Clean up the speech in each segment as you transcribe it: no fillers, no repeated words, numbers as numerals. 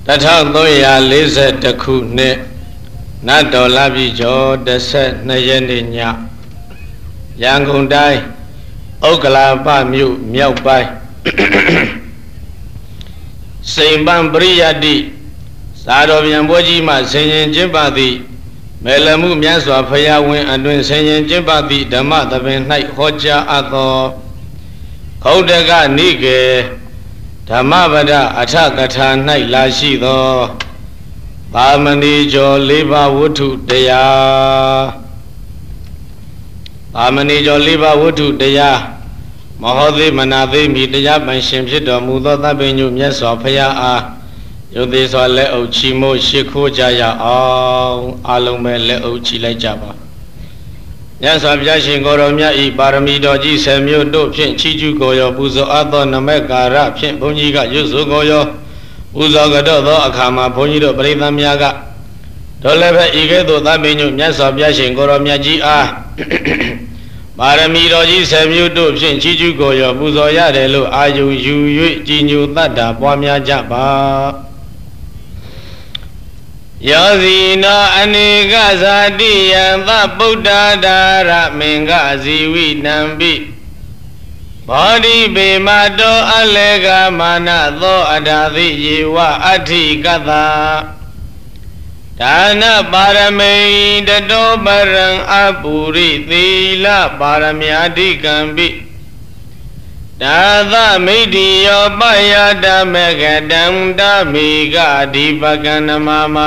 1340ခုနှစ်နတ်တော်လပြည့်ကျော်12ရက်နေ့ညရန်ကုန်တိုင်းဥက္ကလာပမြို့မြောက်ပိုင်းစိန်ပန်းပရိယတ္တိသာတော်ပြန်ပွဲကြီးမှဆင်ရင်ကျင့်ပသည်မေလမှုမြတ်စွာဘုရားဝင်အတွင်ဆင်ရင်ကျင့်ပသည်ဓမ္မသဘင်၌ဟောကြားအပ်သောခုတ်တကနိကေဓမ္မပဒအထကထာ၌လာရှိသောပါမဏိကျော်၄ပါးဝတ္ထုတရားပါမဏိကျော်၄ပါးဝတ္ထုတရားမဟောသေးမနာသေးမိတရားပိုင်ရှင်ဖြစ်တော်မူသောသဗ္ဗညုမြတ်စွာဘုရားအားယုတ်သေးစွာလက်အုပ်ချီမို့ရှိခိုးကြရအောင်အလုံးပဲလက်အုပ်ချီလိုက်ကြပါမြတ်စွာဘုရားရှင်ကိုယ်တော်မြတ်ဤပါရမီတော်ကြီး10မျိုးတို့ဖြင့်ချီးကျူးကိုရောပူဇော်အပ်သောနမကာရဖြင့်ဘုန်းကြီးကရွတ်ဆိုကိုရောပူဇော်ကြတော့သောအခါမှာဘုန်းကြီးတို့ပရိသတ်များကတော်လည်းပဲဤကဲ့သို့သဗ္ဗညုမြတ်စွာဘုရားရှင်ကိုယ်တော်မြတ်ကြီးအားပါရမီတော်ကြီး10မျိုးတို့ဖြင့်ချီးကျူးကိုရောပူဇော်ရတယ်လို့အာယုံယူ၍ကြည်ညိုတတ်တာပွားများကြပါယောဇီနောအနေကဇာတိယံသဗုဒ္ဓဒါရမင်္ဂဇီဝိနံပိဘောဓိပေမတောအလေကမာနသောအထာသိယေဝအဋ္ဌိကတ္တဒါနပါရမိတတောပရံအပုရိသီလပါရမယာဓိကံပိဒါသမိတ္တိယောပယတမေကတံတမိကအဓိပကံနမမ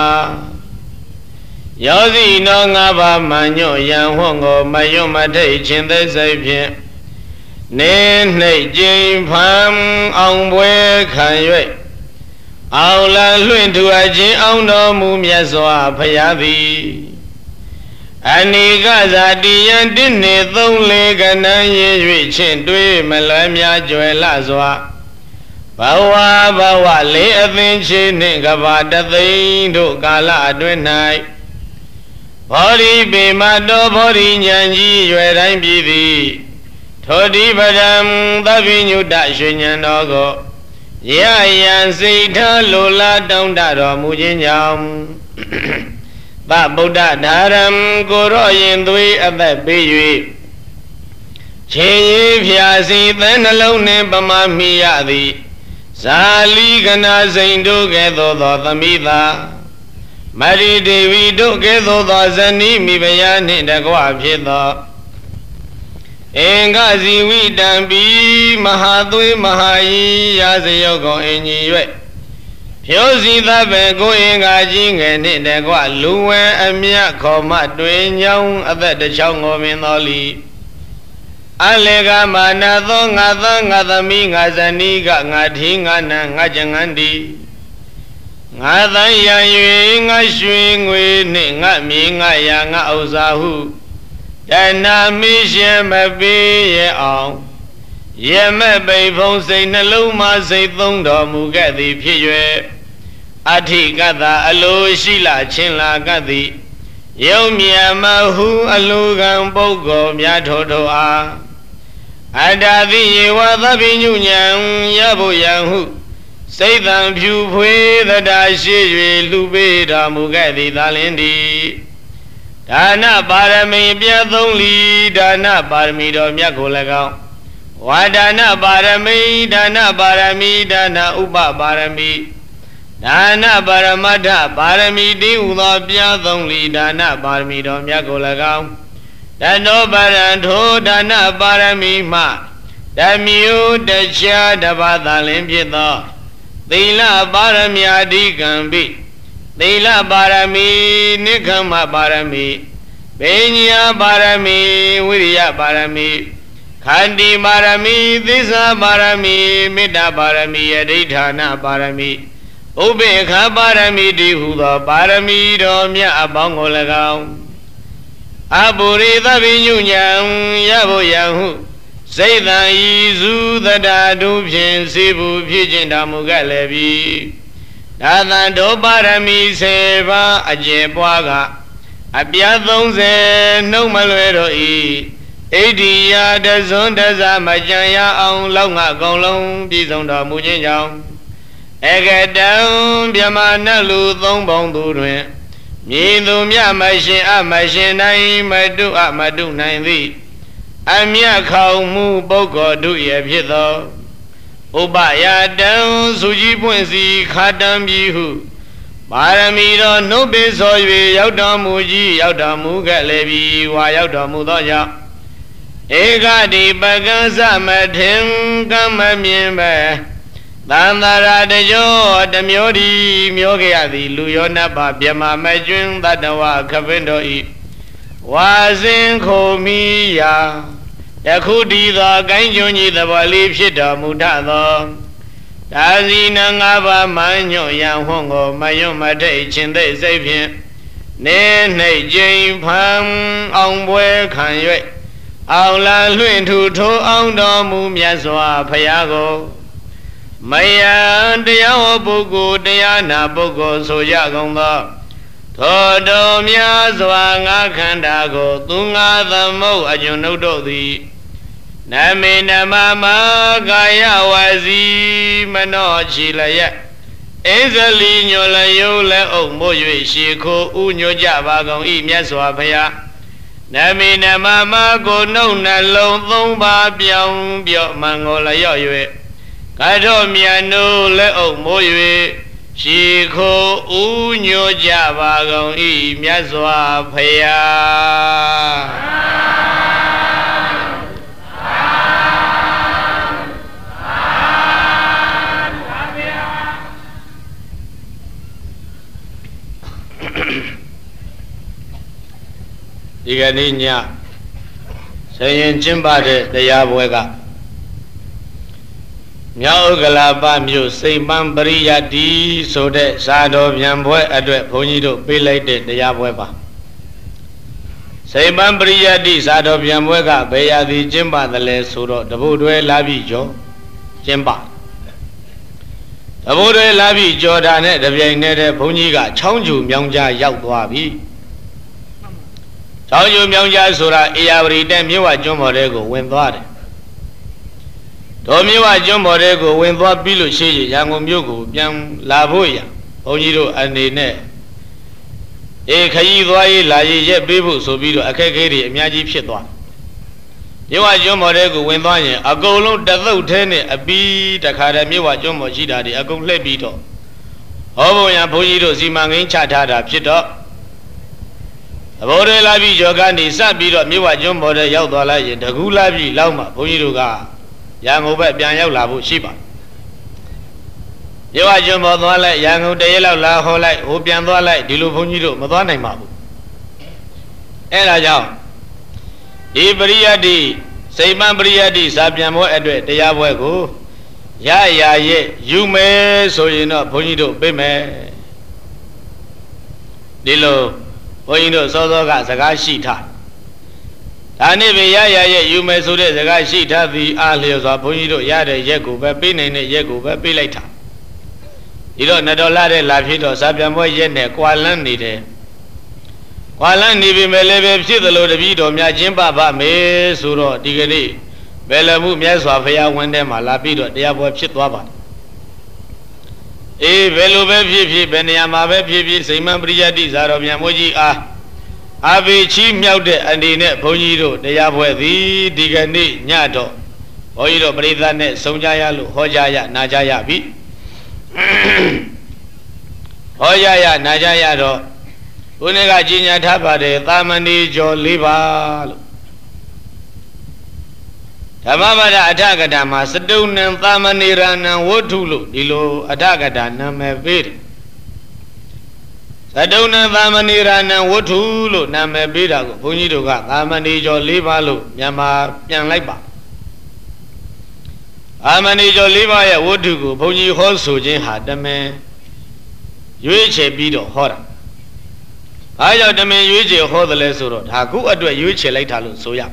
ယောဇီနောငါးပါးမညွတ်ယံဟောငောမယွတ်မထိတ်ခြင်းသိစိတ်ဖြင့်နေနှိတ်ကျိန်ဖန်အောင်ပွဲခံ၍အောင်လလွင့်ထူအပ်ခြင်းအောင်တော်မူမြတ်စွာဘုရားသည်အနိကဇာတိယံတိနေ3-4ကဏ္ဍရ၍ချင်းတွေးမလွယ်များကြွယ်လစွာဘဝလေးအသင်ချေနှင့်ကဘာတသိန်းတို့ကာလအတွင်း၌ဘောဓိပေမတောဘောဓိဉာဏ်ကြီးရွယ်တိုင်းပြည်သည်ထိုတိပဒံသဗ္ဗညုတရွှေဉာဏ်တော်ကိုရယံစိတ်ထားလိုလားတောင်းတတော်မူခြင်းကြောင့်သဗုဒ္ဓဒါရံကိုရောရင်သွေးအသက်ပေး၍ခြေရည်ဖြာစီသဲနှလုံးနှင့်ပမာမိရသည်ဇာလီကနာစိန်တို့ကဲ့သို့သောသမိသာမရိဒေဝီတို့ကဲ့သို့သောဇနီးမိဖုရားနှင့်တကွဖြစ်သောအင်္ဂဇီဝိတံပိမဟာသွေးမဟာယီရာဇယုတ်ကိုအင်ကြီး၍ဖြိုးစီသဗ္ဗေကိုအင်္ဂါကြီးငယ်နှင့်တကွလူဝဲအမြတ်ခေါ်မတွင်ညောင်းအသက်တစ်ချောင်းကိုပင်တော်လီအလေကမာနသောငါသောငါသမီးငါဇနီးကငါထီငါနံငါကျငန်းတီငါသံရံ၍ငါရွှေငွေနှင့်ငါမြေငါရာငါဥစ္စာဟုတဏမိရှင်မပေးရအောင်ရမက်ပိဖုံးစိတ်နှလုံးမှစိတ်သုံးတော်မူခဲ့သည်ဖြစ်၍အဋ္ဌိကတ္တအလိုရှိလာချင်းလာကပ်သည်ယုံမြမဟုအလိုကံပုဂ္ဂိုလ်များထိုထိုအားအတ္တသိယေဝသဗ္ဗညုဉဏ်ရဖို့ယံဟုစိတ်တံဖြူဖွေးသတ္တရှိ၍လူပေးတော်မူခဲ့သည်သာလင်းသည်ဒါနပါရမီပြည့်သုံးလီဒါနပါရမီတော်မြတ်ကို၎င်းဝါဒါနပါရမီဒါနပါရမီဒါနဥပပါရမီဒါနပါရမတ္ထပါရမီတိဟုသောပြည့်သုံးလီဒါနပါရမီတော်မြတ်ကို၎င်းတတောပရံထိုဒါနပါရမီမှဓမ္မျိုးတခြားတပါးသာလင်းဖြစ်သောသီလပါရမီအဓိကံပိသီလပါရမီနိက္ခမပါရမီပညာပါရမီဝိရိယပါရမီခန္တီပါရမီသစ္စာပါရမီမေတ္တာပါရမီအဋိဌာဏပါရမီဥပေက္ခပါရမီတည်းဟုသောပါရမီတော်မြတ်အပေါင်းကို၎င်းအပုရိသဗ္ဗညုဉဏ်ရဖို့ယံဟုစိတ်တံဤစုသတ္တတို့ဖြင့်စေဘူးဖြစ်ခြင်းတော်မူခဲ့လေပြီဒါသံတို့ပါရမီ10ပါးအကျယ်ပွားကအပြား30နှုတ်မလွယ်တော့ဤဣဒိယတဇွန်တဇမကြံရအောင်လောက်ငါအကုန်လုံးပြည့်စုံတော်မူခြင်းကြောင့် Ekadam Biamana Lu Thong Bong Durin Midu Mia Mashin Amashin Nai Madu Amadu Nai Amia Kau Mu Boko Du Yabito Ubaya Dam Suji Punsi Kadam Bihu Maramiro no Besoy Yaudamuji Yaudamu Galebi Wayaudamu Doja Egadi Bagaza Matim Gamamimba Dandara de Jo Damiori Myogiadi Luyona Babiama Majun Dadawa Kavindo E Wazin Komiya Yakudi the Ganjuni the Walip Shita Mutado Dazina Ngaba Manyo Yang Hongo Mayoma Day Chinde Sapien Nene Jane Pam Ongwe Kanye Aula Luin to Ondo Mumiaswa Payago Maya Dea Bogo Diana Bogo Soya Gonga Todo Miaswanga Kandago Tunga the Mo Ajunodo the Namina Mama Gaya Wazi Manochi Laya Ezali Nyola Yola O Moyo Shiko Unyo Javagon E Miaswa Paya Namina Mama Go No Nalo Thomba Biang Bio Mangola Yoye Kato Miano Le O Moyo Shiko Unyo Javagon E Miaswa Paya Diganinya Sayin Chimba de Yabuega Nyaugalaba Mu Saiman Bariyadi so that Sado Yambwe Adwe Ponido Bilay de Yabueba Saiman Bariyadi Sado Yambwega Bayadi Jimba the Le Suro the Budwe Labijo Jimba The Budwe Labi Jordan the Vianede Poniga Chonju Myongja Yautwabi Chonju Myongja Sura Iabri Demiwa Jumorego when bought Tomiwa Jumorego when bought Bilu Shi Yango Mugu Yang Laboya Onido and the ne Kayi Lai Yet Bibu Sobido Akakiri Miyaji Pitwa You are Jumorego when buying a golden Dazo Tene a beat a Kadamiwa Jumochida a Gole Bito Ovo Yapoido Simangin Chatada Pito Abode Labi Jogani Sabido Miwa Jumbo Yaudala the Gulabi Lama Puiruga Yangoba Bian Labu Shiba You are Jumbo Yango de La Hola Opian Dola Dilu Punido Madonna Mabu Ella Yao Ibriadi Saiman Briadi Sabiamo Edward de Yabuego Ya ye you may so you know Punido Bime Dilo Oino Sodoga Sagashita Tanibi Yaya you may so the Gashita the Alios of Punido Yada Yegu Bepin and Yegu Bepi later. You don't know Lade Lapito Sabiamo Yene Kualan Nide Kualan Nibi Melebe Sidalo de Vito Miajimba Me Suro Digari Belamu Miaswafia when them Lapido they have Chitwaba Velube Pipi Benyama Pipi Simon Briadi Zarobiamoji Ave Chi Miaude and the net Ponido, the Yabwe, Digani, Nyato, Oido Bridane, Sonjayalu, Hojaya, Najaya Bi Hojaya, Najayado, Unega Jinya Tabade, Tamani Jo Liba Tamamada Atagadama, Sadun and Tamaniran and Wotulu, Dilo Atagadana Mavir. Sadona Tamaniran and Wotulu, Namabida, Puniduga, Tamani Jo Libalu, Yama Yanlaiba. Amani Jo Liba, Wotugu, Puni Hosu, Jinha, the man. Yuiche Bido, Hora. I got the man Yuiche Hodle Suro, Haku Adwa Yuiche Laitalu, Soya.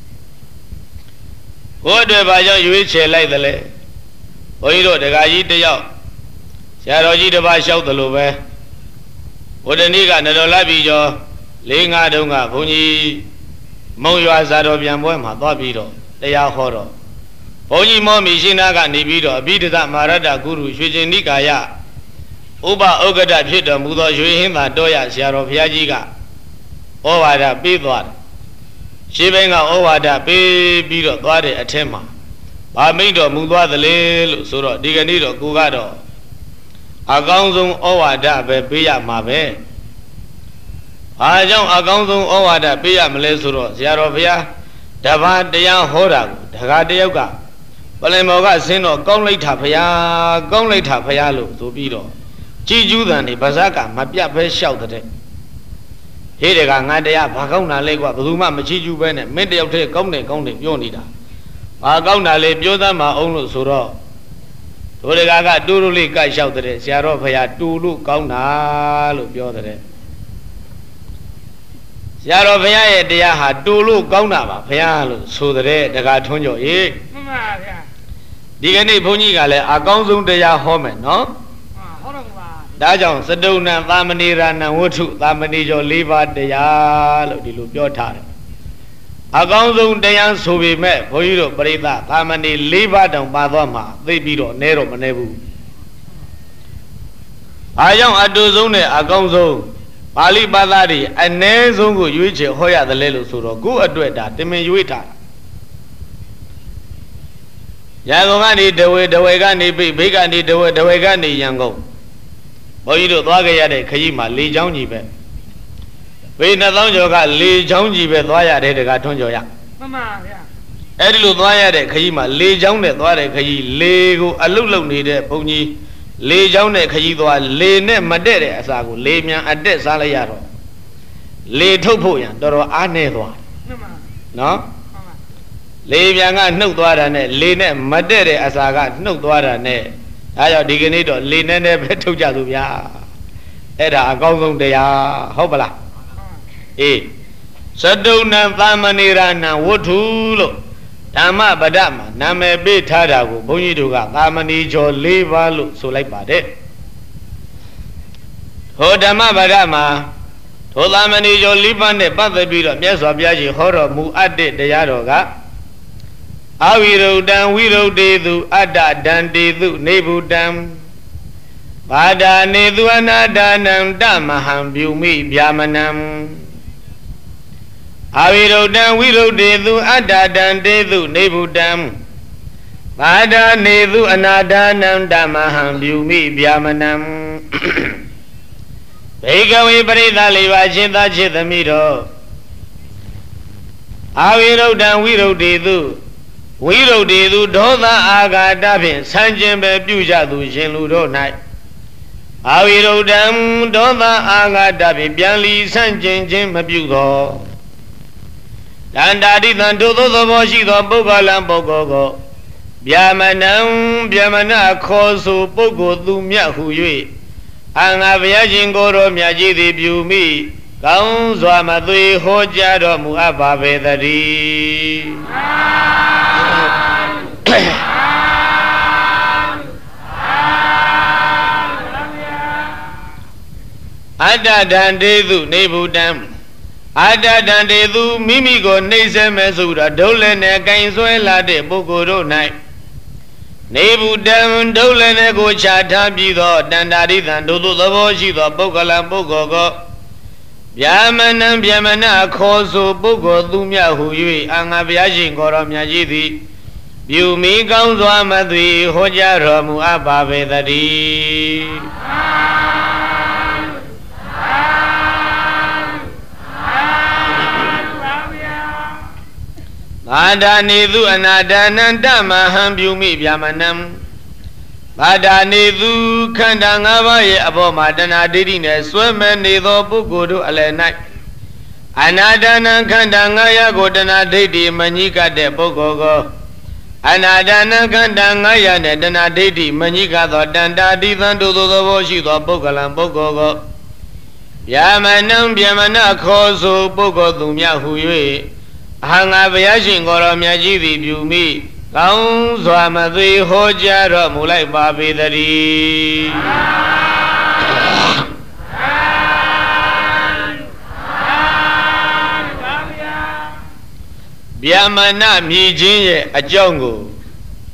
What do I Yuiche like the lay? Oido, the guy eat the yaw. Shadoji the Bashau the Lube. What the nigga, the Labijo, Linga Dunga, Puni, Moya Zadobian Boema, Babido, they are horror. Boni Momi Shinaga Nibido, Bidda Marada Guru, Shujin Nikaya, Uba Ogada Pita, Mudo, Shuhima, Doya, Siaro Piajiga, Ovada, Bidwad, Shivenga Ovada, Bido, Dwade, Atema, Bamido, Mudwa, the Lil, Suro, Diganido, Gugado, Agonzum Ovada, Bia Mabe. I don't Agonzum Ovada, Bia Malesuro, Siaro Pia, Dava, Deyan Hoda, Dagadioga. Palemoga Sino, Gongli Tapayalu, Zubido. Chiju than the Bazaka, Mapia Pay shouted. Hedega Nadia, Pagona Legua, Buma, Machiju Bennett, Media Gomne, Yonida. Pagona Le Biodama Ono Suro. Todegaga, Duruli Guy shouted, Siaro Paya, Dulu, Gona, Lupiode. Siaro Paya, Diaha, Dulu, Gona, Payalo, so the Gatonjo, eh? Digani Punigale, a gonzum de ya home, no? Dajon, Saduna, Lamanira, and Wutu, Lamanijo, Liva de ya, Dilupiotar. A gonzum de yan so we met, Poiro, Breda, Lamani, Liva, and Badoma, they beat on Nero Manebu. I young Aduzone, a gonzo, Ali Baladi, and Nezungu, Yuichi, Hoya, the Lelu Suro, go a dueta, Demi Yuita. Yangani, the way Gani, Bigani, the way Gani, Yango. Boyido, Wagayade, Kayima, Lee Jongi. We no longer got Lee Jongi, Waya, the Gatonjoya. Edilu Waya, Kayima, Lee Jongi, Wade, Kayi, Lego, a Lulu needed, Pony, Lee Jongi, Kayidwa, Lee Ne Madere, Asago, Lee Mian, a dead Salayaro. Lee Topoyan, Doro Anedwa. No? Levianga no dwarane, Lene Madere Asaga, no dwarane. I have dignito, Lene Petujazubia. Era a gong de ya, Hobala. Eh. Saduna Vamanirana, Wotulo. Tama Badama, Name Betadago, Boniduga, Amanijo, Levalu, so like Bade. Hodama Badama, Tolamanijo, Libane, Bada, yes, of Yaji, Horror, Muade, de Yaroga. Awiro dam, wiro dedu, ada dan dedu, nebu dam. Pada nedu anadanam, damaham, biumi, biamanam. Awiro dam, wiro dedu, ada dan dedu, nebu dam. Pada nedu anadanam, damaham, biumi, biamanam. Begawi berita lewat cinta cinta miro. Awiro dam, wiro dedu. Wiro dedu doda aga dabin sanjin be pyujadu shinludo nai. Awiro dam doda aga dabin pianli sanjin jin mapyudo. Dandadi than dodo the washido bogalam bogogo. Biamanam biamana kosu bogo dumya huye. Anga viajin goro miaji de biumi. Kaun Zwamadui Hojado Muababedari. Ada dandedu nebudam. Ada dandedu mimigo neze mesura dole ne kainzuela de bogoro nai. Nebudam dole ne go chata bido dandari dandodo the bojido bogala bogogo. Biamanam biamana koso bogo dumya huye angabiajin goromya jidi. Biumi Gaunzwa Madri Hojaramu Ababedari. Adanidu anadananda maham biumi biamanam. Adanidu kandangavaye abomadana didine sweme nido bugudu alenai. Anadana kandangaya godana didi manika de bogogo. Anadana kandangaya ne dana didi manika do danda didandu do boshi do bogalam bogogo. Yamanam biamana koso bogo dumya huye. Hanga vyashin goromya jidi biumi. Kaun Zwamadui Hojaro Mulai Babidari. Biamana Mijin a jungle.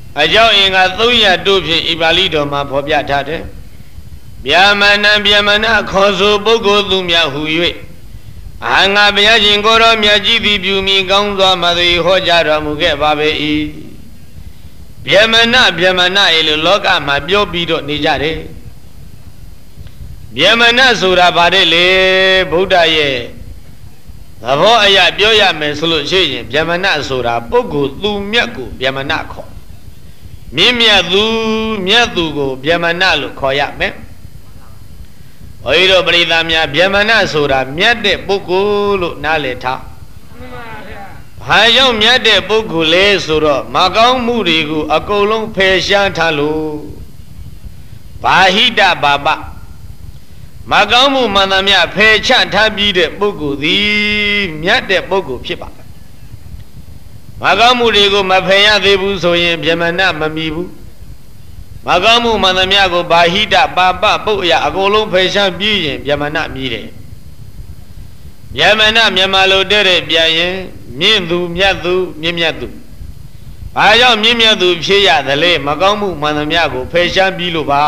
အကြောင်းအင်္ဂါ300တို့ဖြင့်ဤပါဠိတော်မှာဖော်ပြထားတယ်ဗျာမဏဗျာမဏခေါ်ဆိုပုဂ္ဂိုလ်သူများဟူ၍အာငါဘုရားရှင်ကိုရောမြတ်ကြီးသည်ပြုမိကောင်းစွာမသည်ဟောကြားတော်မူခဲ့ပါပေ၏ဗျာမဏ၏လို့လောကမှာပြောပြီးတော့နေကြတယ်ဗျာမဏဆိုတာဗါတဲ့လေဗုဒ္ဓရဲ့သဘောအရပြောရမယ်ဆိုလို့ရှိရင်ဗျာမဏဆိုတာပုဂ္ဂိုလ်သူမြတ်ကိုဗျာမဏခေါ်မြင့်မြတ်သူကိုဗျာမဏလို့ခေါ်ရမယ်ဘုရားတို့ပရိသတ်များဗျာမဏဆိုတာမြတ်တဲ့ပုဂ္ဂိုလ်လို့နားလည်ထားမှန်ပါဗျာဘာကြောင့်မြတ်တဲ့ပုဂ္ဂိုလ်လဲဆိုတော့မကောင်းမှုတွေကိုအကုန်လုံးဖယ်ရှားထားလို့ဘာဟိတဘာပမကောင်းမှုမှန်သမျှဖယ်ချထားပြီးတဲ့ပုဂ္ဂိုလ်သည်မြတ်တဲ့ပုဂ္ဂိုလ်ဖြစ်ပါတယ်မကောင်းမှုတွေကိုမဖယ်ရသေးဘူးဆိုရင်ဗျာမဏမမီဘူးမကောင်းမှုမှန်သမျှကိုဘာဟိတပါပပုတ်အရာအကုန်လုံးဖယ်ရှားပြီးရင်ဗျာမဏမြည်တယ်ဗျာမဏမြန်မာလိုတဲ့ပြန်ရင်မြင့်သူမြတ်သူမြင့်မြတ်သူဘာကြောင့်မြင့်မြတ်သူဖြစ်ရသလဲမကောင်းမှုမှန်သမျှကိုဖယ်ရှားပြီးလို့ပါ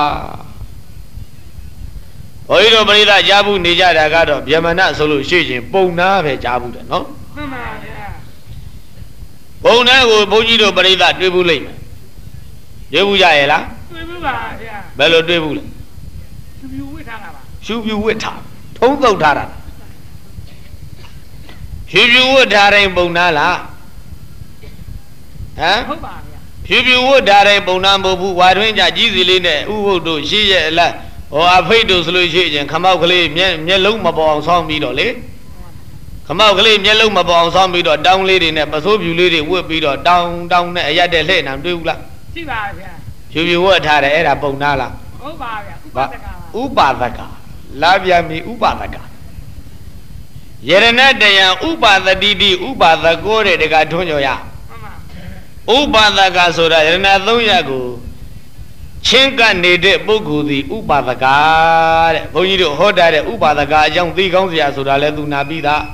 ဘုန်းကြီးတို့ပရိသတ်ကြားဘူးနေကြတာကတော့ဗျာမဏဆိုလို့ရှိရင်ပုံနာပဲကြားဘူးတယ်နော်မှန်ပါဗျာပုံနာကိုဘုန်းကြီးတို့ပရိသတ်တွေ့ဘူးလိမ့်မယ်တွေ့ဘူးကြရဲ့လားတွေ့ဘူးပါဗျာဘယ်လိုတွေ့ဘူးလဲရှူပြူဝစ်ထားတာပါရှူပြူဝစ်ထားထုံးသုတ်ထားတာရှူပြူဝစ်ထားတိုင်းပုံနာလားဟမ်ဟုတ်ပါဗျာရှူပြူဝစ်ထားတိုင်းပုံနာမဟုတ်ဘူးဝါတွင်းကြကြီးစီလေးနဲ့ဥပုပ်တို့ရှိရဲ့အလားဟောအဖိတ်တို့ဆိုလို့ရှိရင်ခမောက်ကလေးမျက်လုံးမပေါ်အောင်ဆောင်းပြီးတော့လေခမောက်ကလေးမျက်လုံးမပေါ်အောင်ဆောင်းပြီးတော့တောင်းလေးတွေနဲ့ပစိုးပြူလေးတွေဝတ်ပြီးတော့တောင်းနဲ့အရက်တဲ့လှည့်နေတွေ့ဘူးလားရှိပါဗျာဖြူဖြူဝတ်ထားတယ်အဲ့ဒါပုံနာလားဟုတ်ပါဗျာဥပါဒကဥပါဒကလာပြန်ပြီဥပါဒကယရဏတယံဥပါဒတိတိဥပါဒကောတဲ့တကထွန်းကြော်ရဥပါဒကဆိုတာယရဏ300ကိုချင်းကနေတဲ့ပုဂ္ဂိုလ်သည်ဥပါဒကတဲ့ဘုန်းကြီးတို့ဟောထားတဲ့ဥပါဒကအကြောင်းသိကောင်းစရာဆိုတာလဲသူနာပြီးသား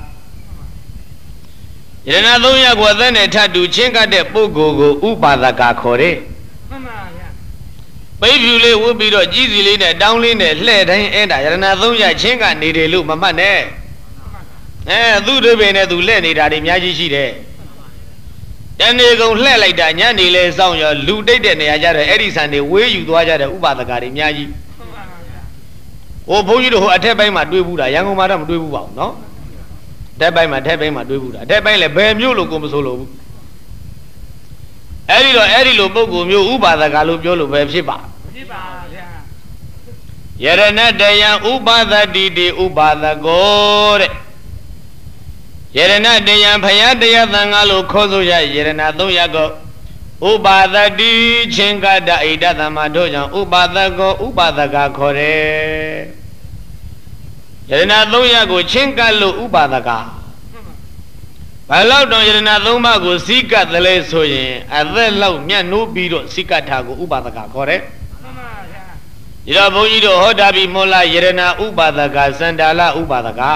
ယရဏ300ကိုအသက်နဲ့ထပ်တူချင်းကတဲ့ပုဂ္ဂိုလ်ကိုဥပါဒကခေါ်တယ်မှန်ပါဗျာပိတ်ဖြူလေးဝတ်ပြီးတော့ကြီးစီလေးနဲ့တောင်းလေးနဲ့လှဲ့တိုင်းအဲ့ဒါယရဏ300ချင်းကနေတယ်လို့မမှတ်နဲ့သူ့တွေပင်နဲ့သူလှဲ့နေတာတွေအများကြီးရှိတယ်တနေ့ကုန်လှဲ့လိုက်တာညနေလဲစောင့်ရလူတိတ်တဲ့နေရာကြတော့အဲ့ဒီဆန်တွေဝေးယူသွားကြတဲ့ဥပါဒကတွေအများကြီးဟိုဘုန်းကြီးတို့ဟိုအထက်ပိုင်းမှာတွေးဘူးတာရန်ကုန်မှာတော့မတွေးဘူးပါဘူးနော်ထက်ပိုင်းမှာတွေးဘူးတာအထက်ပိုင်းလဲဘယ်မျိုးလို့ကိုမဆိုလို့ဘူးအဲ့ဒီလိုပုဂ္ဂိုလ်မျိုးဥပါဒကလို့ပြောလို့ပဲဖြစ်ပါဖြစ်ပါဗျာယရဏတယံဥပါဒတိတိဥပါဒကောတဲ့ယရဏတယံဖယားတရားသံဃာလို့ခေါ်ဆိုရယရဏ300ကိုဥပါဒတိချင်းကတဣဒသမ္မာတို့ကြောင့်ဥပါဒကောဥပါဒကခေါ်တယ်ယရဏ300ကိုချင်းကလို့ဥပါဒကဘယ်လောက်တော့ယရဏ3ပါးကိုစိကတ်တယ်လဲဆိုရင်အသက်လောက်မြတ်နိုးပြီးတော့စိကတ်ထားကိုဥပါဒကခေါ်တယ်မှန်ပါဗျာဒီတော့ဘုန်းကြီးတို့ဟောတာပြီးမောလာယရဏဥပါဒကစန္ဒာလဥပါဒက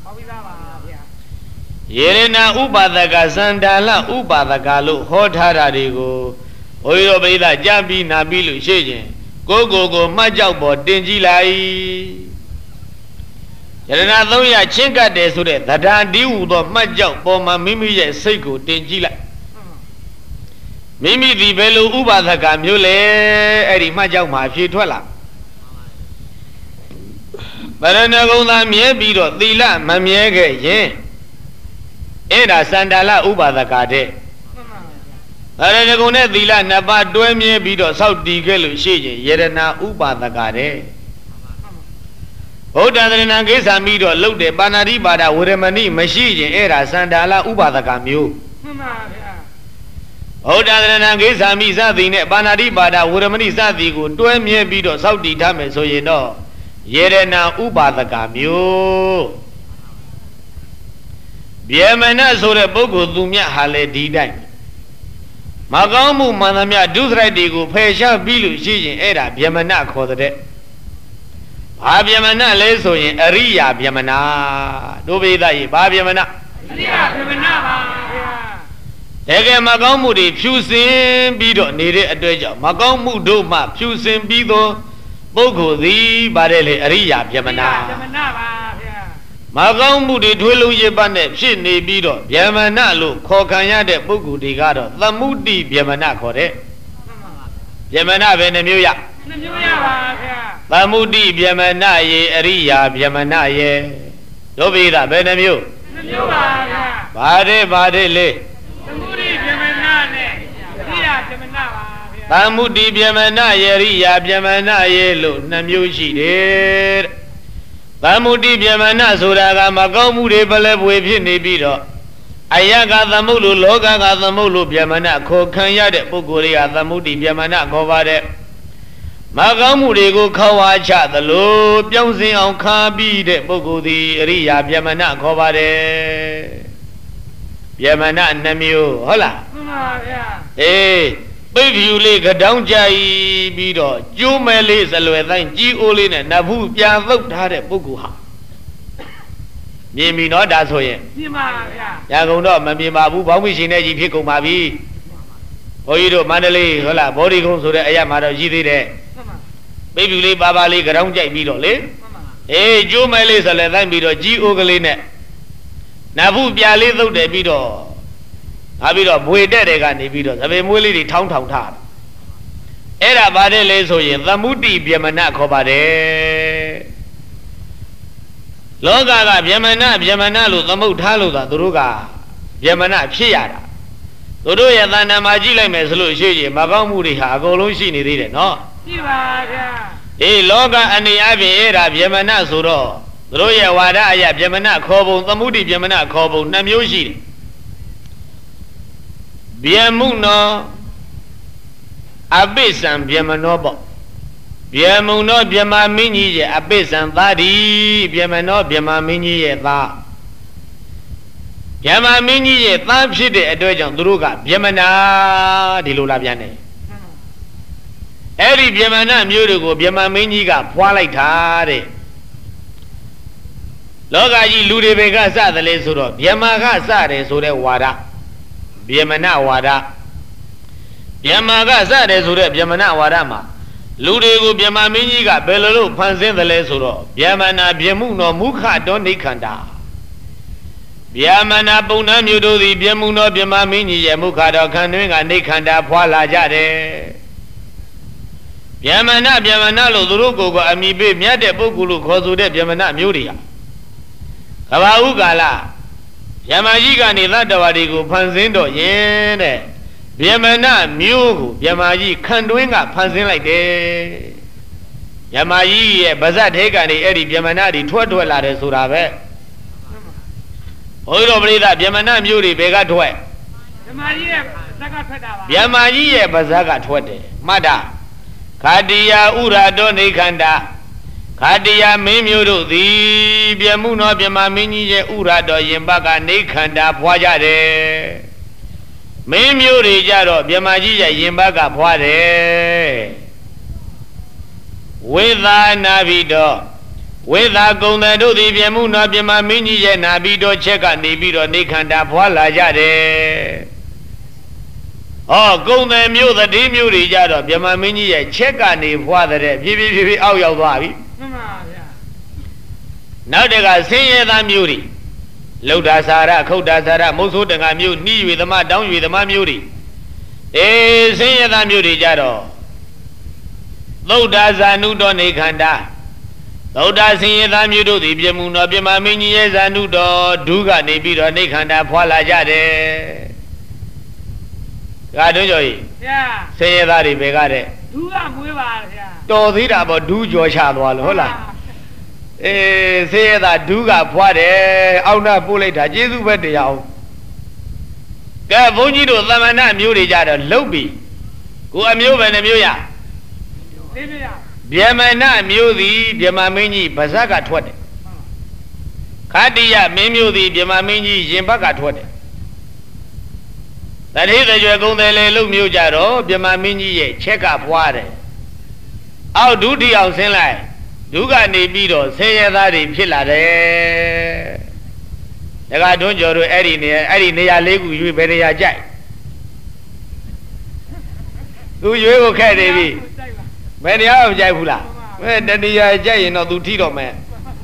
ယေရဏဥပါဒကစန္ဒာလဥပါဒကလို့ဟောထားတာတွေကိုဘုန်းကြီးတို့ပရိသတ်ကြားပြီးနာပြီးလို့ရှိရင်ကိုမှတ်ကြောက်ပေါ်တင်ကြည့်လိုက်ယရဏ300ချင်းကတ်တယ်ဆိုတဲ့သဒ္ဓါတိဟူသောမှတ်ကြောက်ပေါ်မှာမိမိရဲ့စိတ်ကိုတင်ကြည့်လိုက်မိမိဒီဘယ်လိုဥပါဒကမျိုးလဲအဲ့ဒီမှတ်ကြောက်မှာဖြေထွက်လာပရဏဂုံသာမြဲပြီးတော့သီလမမြဲခဲ့ရင်အဲ့ဒါစန္ဒာလဥပါဒကတဲ့ပရဏဂုံနဲ့သီလ2ပါးတွဲမြဲပြီးတော့စောက်တည်ခဲ့လို့ရှိရင်ယရဏဥပါဒကတဲ့ဗုဒ္ဓသရဏကိစ္စမိတော့လှုပ်တယ်ပါဏာတိပါဒဝရမဏိမရှိရင်အဲ့ဒါစန္ဒာလဥပါဒကမျိုးမှန်ပါဗျာဗုဒ္ဓသရဏကိစ္စမိစသည်နဲ့ပါဏာတိပါဒဝရမဏိစသည်ကိုတွဲမြဲပြီးတော့စောက်တည်ထားမယ်ဆိုရင်တော့ယရဏဥပါဒကမျိုးဗျာမဏဆိုတဲ့ပုဂ္ဂိုလ်သူမြတ်ဟာလေဒီတိုင်းမကောင်းမှုမှန်သမျှဒုစရိုက်တွေကိုဖယ်ရှားပြီးလို့ရှိရင်အဲ့ဒါဗျာမဏခေါ်တဲ့ဘာဗျာမဏလဲဆိုရင်အရိယာဗျာမဏတို့ပိသရေဘာဗျာမဏအရိယာဗျာမဏပါဗျာ Ege magamudi fusing bido nere adweja magamudo ma fusing bido bogo di barele ariya Vyamana magamudi dwelu yebane pshini bido Vyamana lu kokanya de bogo di gado Thamudi Vyamana kore Vyamana venemya Thamudi Vyamana ye ariya Vyamana ye Dobira venemyo Bade le Thamudi Vyamana ye riya Vyamana ye lo namyo shiတယ်Thamudi Vyamanaဆိုတာကမကောင်းမှုတွေပလဲပွေဖြစ်နေပြီးတော့အယကသမုတ်လို့လောကကသမုတ်လို့Vyamanaခေါ်ခံရတဲ့ပုဂ္ဂိုလ်တွေကThamudi Vyamanaခေါ်ပါတယ်မကောင်းမှုတွေကိုခေါ်ဝါချသလိုပြောင်းစင်အောင်ခါပြီးတဲ့ပုဂ္ဂိုလ်သည်အရိယာVyamanaခေါ်ပါတယ်Vyamana နှမျိုးဟုတ်လားမှန်ပါဗျာအေးပိတ်ဖြူလေးကတောင်းကြိုက်ပြီးတော့ကျိုးမဲလေးစလွယ်တိုင်းကြီးအိုးလေးနဲ့နဖူးပြန်သုတ်ထားတဲ့ပုဂ္ဂိုလ်ဟာမြင်ပြီနော်ဒါဆိုရင်မြင်ပါဗျာညာကုန်တော့မမြင်ပါဘူးဘောင်းမိရှင်နဲ့ကြီးဖြစ်ကုန်ပါပြီဘုန်းကြီးတို့မန္တလေးဟုတ်လားဘောဓိကုန်းဆိုတဲ့အရာမှာတော့ရှိသေးတယ်ပိတ်ဖြူလေးပါပါလေးကတောင်းကြိုက်ပြီးတော့လေအေးကျိုးမဲလေးစလွယ်တိုင်းပြီးတော့ကြီးအိုးကလေးနဲ့နဖူးပြလေးသုတ်တယ်ပြီးတော့ပြီးတော့ဘွေတဲ့တဲ့ကနေပြီးတော့သပေမွေးလေးတွေထောင်းထောင်ထားအဲ့ဒါပါတယ်လေဆိုရင်Thamudi Vyamanaခေါ်ပါတယ်လောကကVyamanaလို့သမုတ်ထားလို့သာသူတို့ကVyamanaဖြစ်ရတာသူတို့ရဲ့တဏ္ဍာမှာကြည့်လိုက်မယ်ဆိုလို့ရှိရင်မကောင်းမှုတွေဟာအကုန်လုံးရှိနေသေးတယ်နော်ရှိပါဗျာအေးလောကအနေအချင်းအဲ့ဒါVyamanaဆိုတော့သူတို့ရဲ့ဝါဒအရVyamanaခေါ်ပုံThamudi Vyamanaခေါ်ပုံ2မျိုးရှိတယ်Vyamu no Abisan Vyamano bo Vyamu no Vyamamini ye Abisan thadi Vyamano Vyamamini ye tha Vyamamini ye thaဖြစ်တဲ့အတွက်ကြောင့်သူတို့ကVyamanaဒီလိုလာပြန်တယ်အဲ့ဒီVyamanaမျိုးတွေကိုVyamaminiကဖွာလိုက်တာတဲ့လောကကြီးလူတွေပဲကစတယ်လေဆိုတော့Vyamaကစတယ်ဆိုတဲ့ဝါဒVyamana ဝါဒVyamaကစတယ်ဆိုတဲ့Vyamana ဝါဒမှာလူတွေကိုVyamaမင်းကြီးကဘယ်လိုလုပ်ဖန်ဆင်းတယ်လဲဆိုတော့Vyamana Vyamuနော်မုခတော်နိခန္တာVyamana ပုံနှံမျိုးတို့သည်Vyamuနော်Vyamaမင်းကြီးရဲ့မုခတော်ခန္တွင်ကနိခန္တာဖွာလာကြတယ်Vyamanaလို့သူတို့ကိုယ်ကအမိပေးမြတ်တဲ့ပုဂ္ဂိုလ်လို့ခေါ်ဆိုတဲ့VyamanaမျိုးတွေဟာကဘာဥကာလVyamaကြီးကနေသတ္တဝါတွေကိုဖန်ဆင်းတော့ရင်တဲ့VyamanaမျိုးကိုVyamaကြီးခန္တွင်းကဖန်ဆင်းလိုက်တယ်Vyamaကြီးရဲ့ဗဇတ်ထဲကနေအဲ့ဒီVyamanaတွေထွက်လာတယ်ဆိုတာပဲဘုန်းကြီးတို့ပရိသတ်Vyamanaမျိုးတွေဘယ်ကထွက်Vyamaကြီးရဲ့ဗဇက်ကထွက်တာပါVyamaကြီးရဲ့ဗဇက်ကထွက်တယ်မှတ်တာခာတိယဥရတောနိခန္တာခာတိယမင်းမျိုးတို့သည်Vyamuနော်Vyamaမင်းကြီးရဲ့ဥရတော်ရင်ဘကနိခန္တာဖွာကြတယ်မင်းမျိုးတွေကြတော့Vyamaကြီးရဲ့ရင်ဘကဖွာတယ်ဝိသနာဘိတောဝိသကုံတယ်တို့သည်Vyamuနော်Vyamaမင်းကြီးရဲ့နာဘိတောချက်ကနေပြီးတော့နိခန္တာဖွာလာကြတယ်ကုံတယ်မျိုးသတိမျိုးတွေကြတော့Vyamaမင်းကြီးရဲ့ချက်ကနေဖွာတဲ့ဖြည်းဖြည်းအောက်ရောက်သွားပြီမှန်ပါဗျာနောက်တကဆင်းရဲသားမျိုးတွေလုဒ္ဓစာရခုတ်တာစာရမုတ်ဆိုးတငါမျိုးနှီး၍သမားတောင်း၍သမားမျိုးတွေဆင်းရဲသားမျိုးတွေကြတော့သုဒ္ဓဇာနုတော်နေခန္ဓာသုဒ္ဓဆင်းရဲသားမျိုးတို့သည်Vyamuနော်Vyamaမင်းကြီးရဲ့ဇာနုတော်ဒုကနေပြီးတော့နေခန္ဓာဖွာလာကြတယ်ကဲတို့ကြော်ကြီးဗျာဆင်းရဲသားတွေပဲကတဲ့ဒုကမွေးပါဗျာတော်သေးတာပေါ့ဒုကြော်ချသွားလို့ဟုတ်လားဆင်းရဲသားဒုကဖွာတယ်အောက်နှပို့လိုက်တာကျေးဇူးပဲတရားအောင်ကဲဘုန်းကြီးတို့သမဏမျိုးတွေကြတော့လှုပ်ပြီကိုအမျိုးပဲနှမျိုးရသိပြီရVyamanaမျိုးသည်Vyamaမင်းကြီးဗဇက်ကထွက်တယ်ခတ္တိယမင်းမျိုးသည်Vyamaမင်းကြီးရင်ဘက်ကထွက်တယ်တတိတကြွယ်ကုံတယ်လေလို့မျိုးကြတော့Vyamaမင်းကြီးရဲ့ချက်ကဖွာတယ်အောက်ဒုတိယအောင်ဆင်းလိုက်ဒုကနေပြီးတော့ဆင်းရဲသားတွေဖြစ်လာတယ်ဒါကတွန်းကျော်တို့အဲ့ဒီနေရာလေးခုရွေးဘယ်နေရာကြိုက်သူရွေးကိုခက်နေပြီဘယ်တရားမကြိုက်ဘူးလားမဲတတရားကြိုက်ရင်တော့သူထိတော့မယ်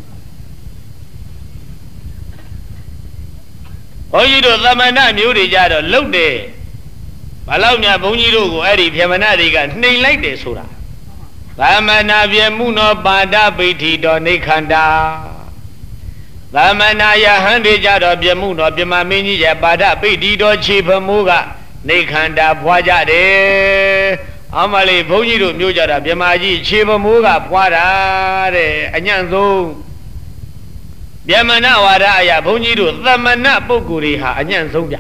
ဘုန်းကြီးတို့သမဏမျိုးတွေကြတော့လှုပ်တယ်ဘာလို့များဘုန်းကြီးတို့ကိုအဲ့ဒီဗျမဏတွေကနှိမ်လိုက်တယ်ဆိုတာသမဏပြေမှုနောပါဒပိဋ္ဌိတော်နေခန္ဓာသမဏယဟန်တွေကြတော့ပြေမှုတော်ပြမမင်းကြီးရဲ့ပါဒပိဋ္ဌိတော်ခြေဖမိုးကနေခန္ဓာဖွာကြတယ်အမလေးဘုန်းကြီးတို့မျိုးကြတာပြမကြီးခြေဖမိုးကဖွာတာတဲ့အညံ့ဆုံးဗျမဏဝါဒအရာဘုန်းကြီးတို့သမဏပုဂ္ဂိုလ်တွေဟာအညံ့ဆုံးဗျ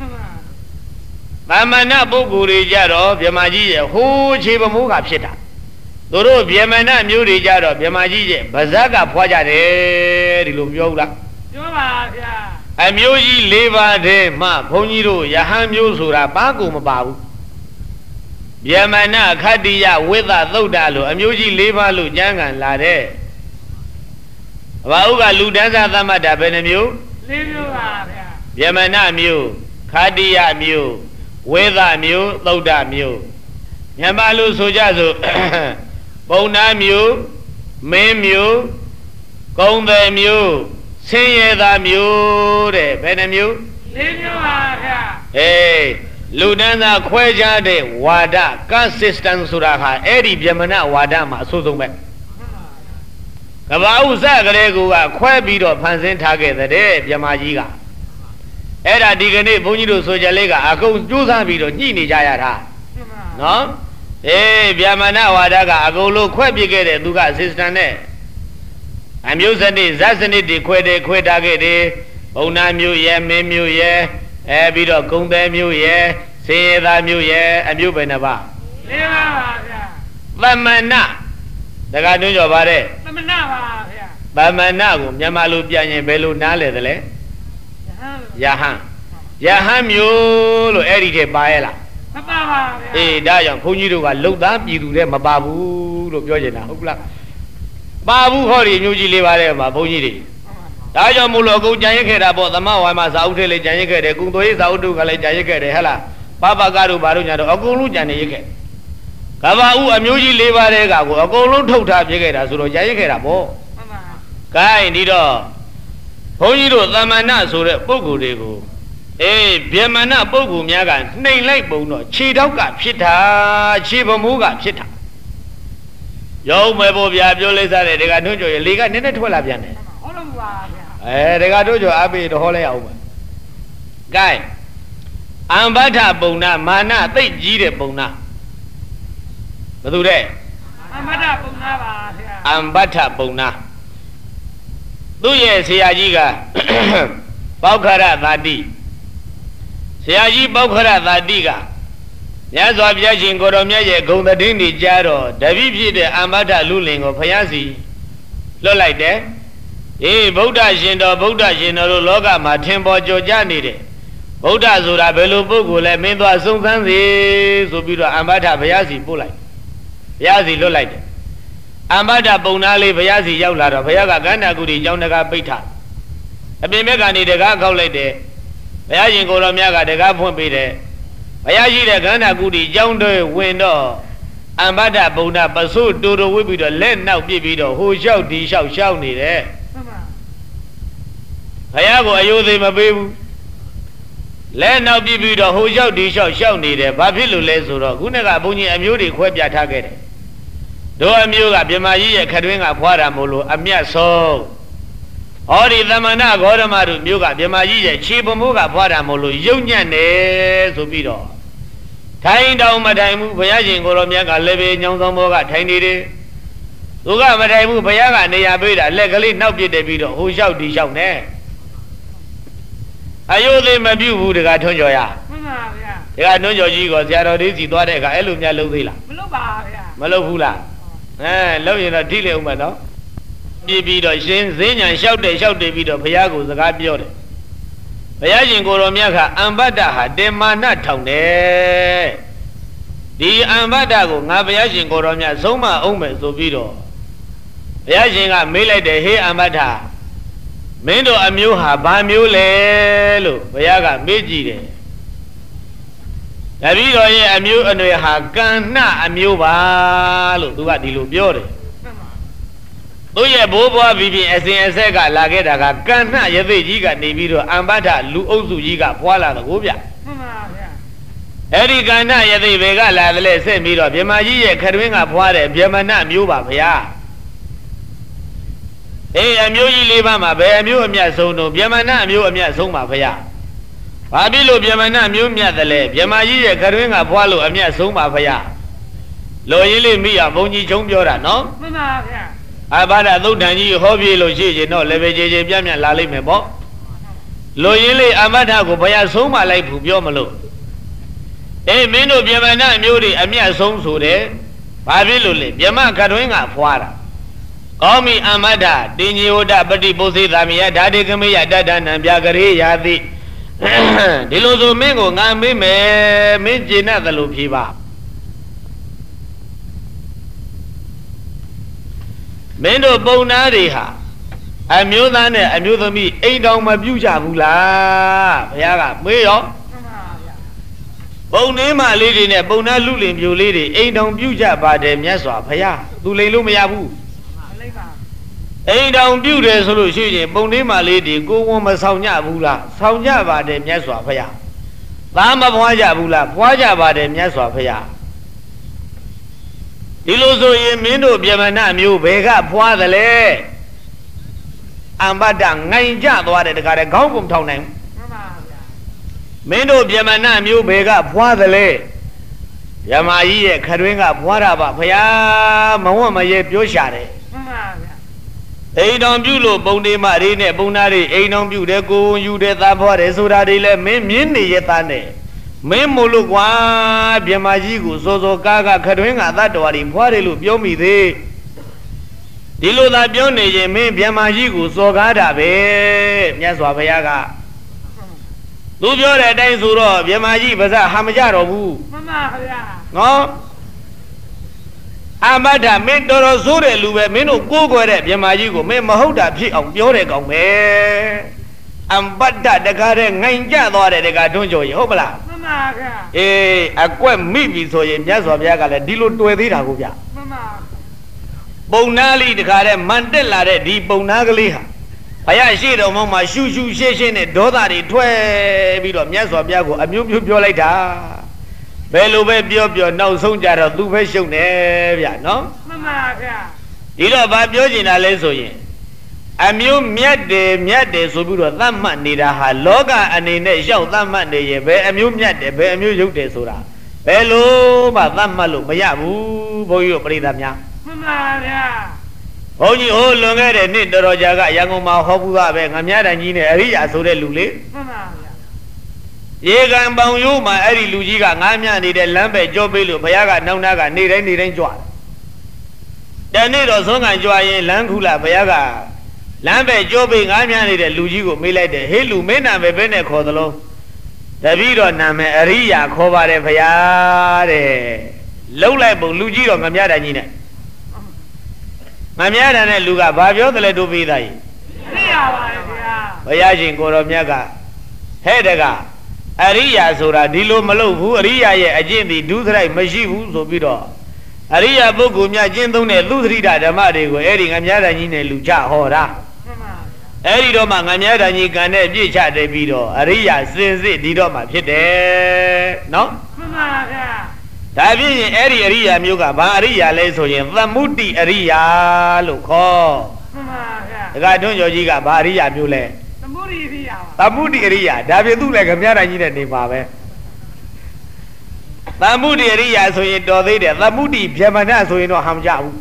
သမဏပုဂ္ဂိုလ်တွေကြတော့ဗျမကြီးရဲ့ဟိုးခြေဖမိုးကဖြစ်တာသူတို့ဗျမဏမျိုးတွေကြတော့ဗျမကြီးရဲ့ဗဇက်ကဖွာကြတယ်ဒီလိုပြောဘူးလားပြောပါဗျာအမျိုးကြီး၄ပါးတည်းမှဘုန်းကြီးတို့ယဟန်မျိုးဆိုတာဘာကူမပါဘူးဗျမဏခတ္တိယဝိသသုဒ္ဓလို့အမျိုးကြီး၄ပါးလို့ကျမ်းဂန်လာတဲ့ဘာဥကလူတန်းစားသမတ္တဘယ်နှမျိုး၄မျိုးပါဗျာဗျမဏမျိုးခတ္တိယမျိုးဝိသမျိုးသုဒ္ဓမျိုးမြန်မာလူဆိုကြဆိုပုံနာမျိုးမင်းမျိုးကုံတယ်မျိုးဆင်းရဲသားမျိုးတဲ့ဘယ်နှမျိုး၄မျိုးပါဗျာအေးလူတန်းစားခွဲခြားတဲ့ဝါဒ consistent ဆိုတာဟာအဲ့ဒီဗျမဏဝါဒမှာအဆိုးဆုံးပဲကဘာဥစကလေးကခွဲပြီးတော့ဖန်ဆင်းထားခဲ့တဲ့ဗျမကြီးကအဲ့ဒါဒီကနေ့ဘုန်းကြီးတို့ဆိုကြလေးကအကုန်ကြိုးစားပြီးတော့ညှိနေကြရတာနော်အေးဗျမဏဝါဒကအကုန်လုံးခွဲပြခဲ့တဲ့သူက assistant နဲ့အမျိုးစနစ်ဇတ်စနစ်တွေခွဲထားခဲ့တယ်ဘုံနာမျိုးရဲ့မင်းမျိုးရဲ့ပြီးတော့ဂုံသည်မျိုးရဲ့စေရသာမျိုးရဲ့အမျိုးပဲနှပါ၄ပါးပါဗျာသမဏတက္ကတွင်းကျော်ပါတဲ့သမဏပါဗျာသမဏကိုမြန်မာလိုပြန်ရင်ဘယ်လိုနားလဲသလဲယဟန်မျိုးလို့အဲ့ဒီထဲပါရဲ့လားမပါပါဗျာအေးဒါကြောင့်ဘုန်းကြီးတို့ကလှုပ်သားပြည်သူတဲ့မပါဘူးလို့ပြောချင်တာဟုတ်လားပါဘူးဟောဒီမျိုးကြီးလေးပါတဲ့မှာဘုန်းကြီးတွေဒါကြောင့်မို့လို့အကုန်ကြံရစ်ခဲ့တာပေါ့သမဝါမစာအုပ်ထဲလေးကြံရစ်ခဲ့တယ်ကုံသွေးစာအုပ်တို့ကလည်းကြံရစ်ခဲ့တယ်ဟဲ့လားပပကတို့ဘာတို့ညာတော့အကုန်လုံးကြံနေရစ်ခဲ့ကဘာဦးအမျိုးကြီး၄ပါးတဲ့ကကိုအကုန်လုံးထုတ်ထားပြခဲ့တာဆိုတော့ကြံရစ်ခဲ့တာပေါ့မှန်ပါဂိုင်းဒီတော့ဘုန်းကြီးတို့သမဏဆိုတဲ့ပုဂ္ဂိုလ်တွေကိုအေးဗျမဏပုဂ္ဂိုလ်များကနှိမ်လိုက်ပုံတော့ခြေတောက်ကဖြစ်တာခြေဖမိုးကဖြစ်တာရုံးမယ်ပေါ့ဗျာပြောလိုက်စားတယ်ဒီကနှုတ်ကြော်ရလေကနည်းနည်းထွက်လာပြန်တယ်ဟုတ်လို့ပါဗျာဒီကတို့ကြော်အပိတော့ဟောလိုက်အောင်ပါကဲအံဘထပုံနာမာနသိကြီးတဲ့ပုံနာဘယ်သူတဲ့အံဘထပုံနာပါဗျာအံဘထပုံနာသူ့ရဲ့ဆရာကြီးကပေါခရသာတိဆရာကြီးပေါခရသာတိကမြတ်စွာဘုရားရှင်ကိုတော်မြတ်ရဲ့ဂုဏ်သတင်းတွေကြားတော့တပည့်ဖြစ်တဲ့အမ္မထလူလင်ကိုဘုရားစီလွတ်လိုက်တယ်အေးဗုဒ္ဓရှင်တော်တို့လောကမှာထင်ပေါ်ကြော်ကြနေတယ်ဗုဒ္ဓဆိုတာဘယ်လိုပုဂ္ဂိုလ်လဲမင်းသွားစုံစမ်းစေဆိုပြီးတော့အမ္မထဘုရားစီပို့လိုက်ဘုရားစီလွတ်လိုက်တယ်အမ္မထပုံနာလေးဘုရားစီရောက်လာတော့ဘုရားကကန္နာကုတိကျောင်းတကားပိတ်ထားအပြင်ဘက်ကနေတကားခောက်လိုက်တယ်ဘုရားရှင်ကိုတော်မြတ်ကတကားဖွင့်ပေးတယ်ဘုရားရှိတဲ့ကန္နာကုတိကျောင်းတွေဝင်တော့အမ္မထပုံနာပစုတူတူဝိပြီးတော့လက်နောက်ပြစ်ပြီးတော့ဟိုလျှောက်ဒီလျှောက်ရှောက်နေတယ်ဘုရားကိုအယုသေးမပေးဘူးလက်နောက်ပြစ်ပြီးတော့ဟိုလျှောက်ဒီလျှောက်ရှောက်နေတယ်ဘာဖြစ်လို့လဲဆိုတော့ခုနကဘုန်းကြီးအမျိုးတွေခွဲပြထားခဲ့တယ်တို့အမျိုးကမြမကြီးရဲ့ခတွင်းကဖွာတာမို့လို့အမျက်ဆုံးဟောဒီသမဏဂေါရမတို့မျိုးကမြမကြီးရဲ့ခြေပမိုးကဖွာတာမို့လို့ယုံညံ့တယ်ဆိုပြီးတော့ထိုင်တောင်မထိုင်ဘူးဘုရားရှင်ကိုရောမြတ်ကလည်းပဲညောင်းဆောင်ဘောကထိုင်နေတယ်သူကမထိုင်ဘူးဘုရားကနေရာပေးတာလက်ကလေးနောက်ပြစ်တယ်ပြီးတော့ဟိုလျှောက်ဒီလျှောက်နေအယုသေးမပြုတ်ဘူးတကထွန်းကျော်ရမှန်ပါဗျာတကထွန်းကျော်ကြီးကဆရာတော်လေးစီသွားတဲ့အခါအဲ့လိုများလုပ်သေးလားမလုပ်ပါဗျာမလုပ်ဘူးလားလုပ်ရင်တော့ထိလေဦးမှာနော်ပြီးတော့ရှင်ဈေးညာလျှောက်တယ်ပြီးတော့ဘုရားကိုစကားပြောတယ်ဘုရားရှင်ကိုရောမြတ်ကအံဘတ္တဟာတင်မာနထောင်တယ်ဒီအံဘတ္တကိုငါဘုရားရှင်ကိုရောမြတ်ဆုံးမအောင်မယ်ဆိုပြီးတော့ဘုရားရှင်ကမေးလိုက်တယ်ဟေးအံဘတ္တမင်းတို့အမျိုးဟာဘာမျိုးလဲလို့ဘုရားကမေးကြည့်တယ်တတပည့်တော်ရဲ့အမျိုးအနွယ်ဟာကံနှအမျိုးပါလို့သူကဒီလိုပြောတယ်သူရဲ့ဘိုးဘွားပြီးပြီးအစဉ်အဆက်ကလာခဲ့တာကကံနှရသိကြီးကနေပြီးတော့အမ္ပဒလူအုပ်စုကြီးကဖွာလာတော့ဗျမှန်ပါဗျာအဲ့ဒီကံနှရသိဘယ်ကလာတယ်လဲဆက်ပြီးတော့ဗြဟ္မာကြီးရဲ့ခတွင်းကဖွာတဲ့ဗြဟ္မဏမျိုးပါဗျာအေးအမျိုးကြီး၄ပါးမှာဘယ်အမျိုးအမြတ်ဆုံးတော့ဗြဟ္မဏအမျိုးအမြတ်ဆုံးပါဗျာဘာဖြစ်လို့ဗြဟ္မဏမျိုးမြတ်တယ်လဲဗြဟ္မာကြီးရဲ့ခတွင်းကဖွာလို့အမြတ်ဆုံးပါဗျာလိုရင်းလေးမိရဘုံကြီးချုံပြောတာနော်မှန်ပါဗျာအဘာဒသုတ်တန်ကြီးဟောပြေလို့ရှိရင်တော့လည်းပဲကြေပြန့်လာလိမ့်မယ်ပေါ့လိုရင်းလေးအမထကိုဘုရားဆုံးမလိုက်ဘူးပြောမလို့အေးမင်းတို့ဗြဟ္မဏမျိုးတွေအမြတ်ဆုံးဆိုတယ်ဘာဖြစ်လို့လဲဗြဟ္မခတွင်းကဖွာတာကောင်းပြီအမထတင်ညိဝဒပฏิပုစေသာမိယဓာတိကမေယတတ္တနံပြကရေယာတိဒီလိုဆိုမင်းကိုငါမေးမယ်မင်းကျေနပ်သလိုဖြေပါမင်းတို့ပုံနာတွေဟာအမျိုးသားနဲ့အမျိုးသမီးအိမ်တောင်မပြုတ်ကြဘူးလားဘုရားကမေးရောပုံနေမလေးတွေနဲ့ပုံနာလူလင်ပြိုလေးတွေအိမ်တောင်ပြုတ်ကြပါတယ်မြတ်စွာဘုရားသူလိန်လို့မရဘူးအိမ်တောင်ပြုတ်တယ်ဆိုလို့ရှိရင်ပုံနေမလေးတွေကိုဝန်မဆောင်ကြဘူးလားဆောင်ကြပါတယ်မြတ်စွာဘုရားသားမဖွားကြဘူးလားဖွားကြပါတယ်မြတ်စွာဘုရားဒီလိုဆိုရင်မင်းတို့ဗြဟ္မဏမျိုးဘယ်ကဖွားသလဲအမ္ပဒငိုင်ကြသွားတယ်တခါတည်းခေါင်းပုံထောင်နိုင်မှန်ပါဗျာမင်းတို့ဗြဟ္မဏမျိုးဘယ်ကဖွားသလဲဗြဟ္မာကြီးရဲ့ခတွင်းကဖွားတာပါဘုရားမဝတ်မရဲပြောရှာတယ်မှန်ပါဗျာအိမ်တော်ပြုလို့ပုံနေမလေးနဲ့ပုံနာတွေအိမ်တော်ပြုတယ်ကိုယ်ယူတယ်သားဖွားတယ်ဆိုတာတွေလည်းမင်းမြင်းနေရဲ့သားနဲ့မင်းမို့လို့ကွာဗြဟ္မာကြီးကိုစောစောကားကခတွင်းကသတ္တဝါတွေဖွားတယ်လို့ပြောမိသေးဒီလိုသာပြောနေရင်မင်းဗြဟ္မာကြီးကိုစောကားတာပဲမြတ်စွာဘုရားကသူပြောတဲ့အတိုင်းဆိုတော့ဗြဟ္မာကြီးပါးစပ်ဟာမကြတော့ဘူးမှန်ပါဗျာနော်အမတ္တမင်းတော်တော်ဆိုးတဲ့လူပဲမင်းတို့ကိုးကွယ်တဲ့ဗြဟ္မာကြီးကိုမင်းမဟုတ်တာဖြစ်အောင်ပြောတဲ့ကောင်ပဲအမ္ပတ္တတကားတဲ့ငိုင်ကြသွားတဲ့တကားတွန်းကြော်ရင်ဟုတ်မလားမှန်ပါဗျာအေးအကွက်မိပြီဆိုရင်မြတ်စွာဘုရားကလည်းဒီလိုတွေ့သေးတာကိုဗျမှန်ပါပုံနာလေးတကားတဲ့မန်တက်လာတဲ့ဒီပုံနာကလေးဟာဘုရားရှိတော်မှာရှူရှူရှင်းရှင်းနဲ့ဒေါသတွေထွက်ပြီးတော့မြတ်စွာဘုရားကိုအမျိုးမျိုးပြောလိုက်တာဘယ်လိုပဲပြောပြောနောက်ဆုံးကြတော့သူပဲရှုံနေဗျနော်မှန်ပါဗျာဒီတော့ဗာပြောချင်တာလဲဆိုရင်အမျိုးမြတ်တယ်ဆိုပြီးတော့သတ်မှတ်နေတာဟာလောကအနေနဲ့ရောက်သတ်မှတ်နေရင်ဘယ်အမျိုးမြတ်တယ်ဘယ်အမျိုးရုပ်တယ်ဆိုတာဘယ်လိုမှသတ်မှတ်လို့မရဘူးဘုန်းကြီးတို့ပြိဿများမှန်ပါဗျာဘုန်းကြီးဟိုလွန်ခဲ့တဲ့နှစ်တော်ကြာကရန်ကုန်မှာဟောပူတာပဲငမြတိုင်ကြီးနဲ့အရိယာဆိုတဲ့လူလေမှန်ပါဗျာရေကံပေါင်ရိုးမှာအဲ့ဒီလူကြီးကငါးမြနေတဲ့လမ်းပဲကြောပေးလို့ဘုရားကနောက်နာကနေတိုင်းကြွတယ်တနေ့တော့ဆုံးကံကြွရင်လမ်းခုလာဘုရားကလမ်းပဲကြောပေးငါးမြနေတဲ့လူကြီးကိုမေးလိုက်တယ်ဟေးလူမင်းနာမည်ဘယ်နဲ့ခေါ်သလုံးတပည့်တော်နာမည်အရိယာခေါ်ပါတယ်ဘုရားတဲ့လှုပ်လိုက်ပုံလူကြီးတော့ငမြတိုင်ကြီးနဲ့ငမြတိုင်တဲ့လူကဘာပြောတယ်လဲတို့ပေးသားကြီးအရိယာပါဘုရားဘုရားရှင်ကိုတော်မြတ်ကဟဲ့တကအရိယာဆိုတာဒီလိုမလုပ်ဘူးအရိယာရဲ့အကျင့်ဒီဒုစရိုက်မရှိဘူးဆိုပြီးတော့အရိယာပုဂ္ဂိုလ်များကျင့်သုံးတဲ့သုသရိတဓမ္မတွေကိုအဲ့ဒီငမြတိုင်ကြီးနဲ့လူချဟောတာအဲ့ဒီတော့မှငမြတိုင်ကြီးကံနဲ့ပြည့်ချတယ်ပြီးတော့အရိယာစင်စစ်ဒီတော့မှဖြစ်တယ်နော်မှန်ပါဗျာဒါဖြစ်ရင်အဲ့ဒီအရိယာမျိုးကဘာအရိယာလဲဆိုရင်သမုဒ္တိအရိယာလို့ခေါ်မှန်ပါဗျာဒါကတွန်းကျော်ကြီးကဘာအရိယာမျိုးလဲသမုဒ္တိအရိယာသမုဒ္တိအရိယာဒါပြင်သူ့လည်းငမြတိုင်ကြီးနဲ့နေပါပဲသမုဒ္ဒိအရိယာဆိုရင်တော်သေးတယ်သမုဒ္ဒိဗြဟ္မဏဆိုရင်တော့ဟမ်ကြဘူး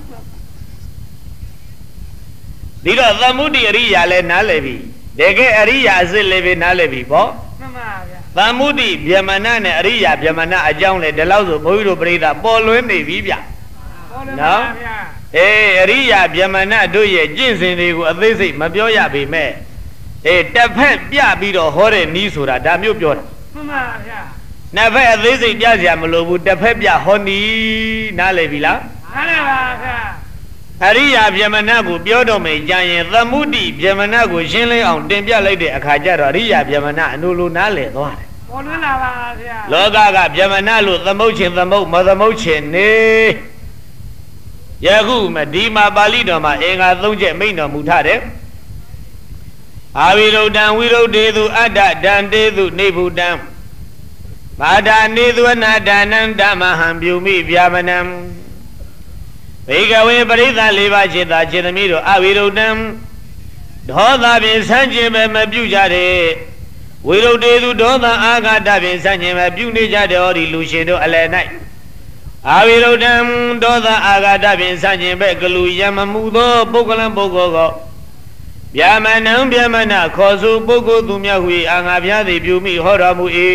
ဒီတော့သမုဒ္ဒိအရိယာလည်းနားလည်ပြီတကယ်အရိယာအစစ်လည်းပဲနားလည်ပြီပေါ့မှန်ပါဗျာသမုဒ္ဒိဗြဟ္မဏနဲ့အရိယာဗြဟ္မဏအကြောင်းလေဒီလောက်ဆိုဘုန်းကြီးတို့ပြိဿပေါ်လွင်နေပြီဗျနော်အေးအရိယာဗြဟ္မဏတို့ရဲ့ကျင့်စဉ်တွေကိုအသေးစိတ်မပြောရပေမဲ့အေးတစ်ဖက်ပြပြီးတော့ဟောတဲ့နီးဆိုတာဒါမျိုးပြောတာမှန်ပါဗျာနှစ်ဖက်အသေးစိတ်ပြစရာမလိုဘူးတစ်ဖက်ပြဟောနီးနားလည်ပြီလားနားလည်ပါဗျာအရိယာဗြဟ္မဏကိုပြောတော့မယ်ကြရင်သမုဒ္ဒိဗြဟ္မဏကိုရှင်းလင်းအောင်တင်ပြလိုက်တဲ့အခါကျတော့အရိယာဗြဟ္မဏအလိုလိုနားလည်သွားတယ်လောကကဗျမနာလို့သမုတ်ချင်းသမုတ်မသမုတ်ချင်းနေယခုမဒီမှာပါဠိတော်မှာအင်္ဂါ၃ချက်မိန့်တော်မူထားတယ်အာဝိရုဒ္ဓံဝိရုဒ္ဓေသူအတ္တဒံတေသူနေဗုဒ္ဓံဘာဒာနေသူအနာဒါနံဓမ္မဟံပြုမိဗျာမနံဘေကဝေပရိသတ်၄ပါးจิตသာจิตသမီးတို့အဝိရုဒ္ဓံဒေါသဖြင့်ဆန့်ကျင်ပဲမပြုကြတဲ့ဝိရုဒ္ဓေသူဒေါသအာဃာတဖြင့်ဆန့်ကျင်ပဲပြုနေကြတဲ့ဟောဒီလူရှင်တို့အလယ်၌အာဝိရုဒ္ဓံဒေါသအာဃာတဖြင့်ဆန့်ကျင်ပဲကလူယမမှုသောပုဂ္ဂလံပုဂ္ဂိုလ်ကိုဗျာမနံဗျမနခေါ်ဆိုပုဂ္ဂိုလ်သူများဟူ၏အာငါဘုရားသည်ပြုမိဟောတော်မူ၏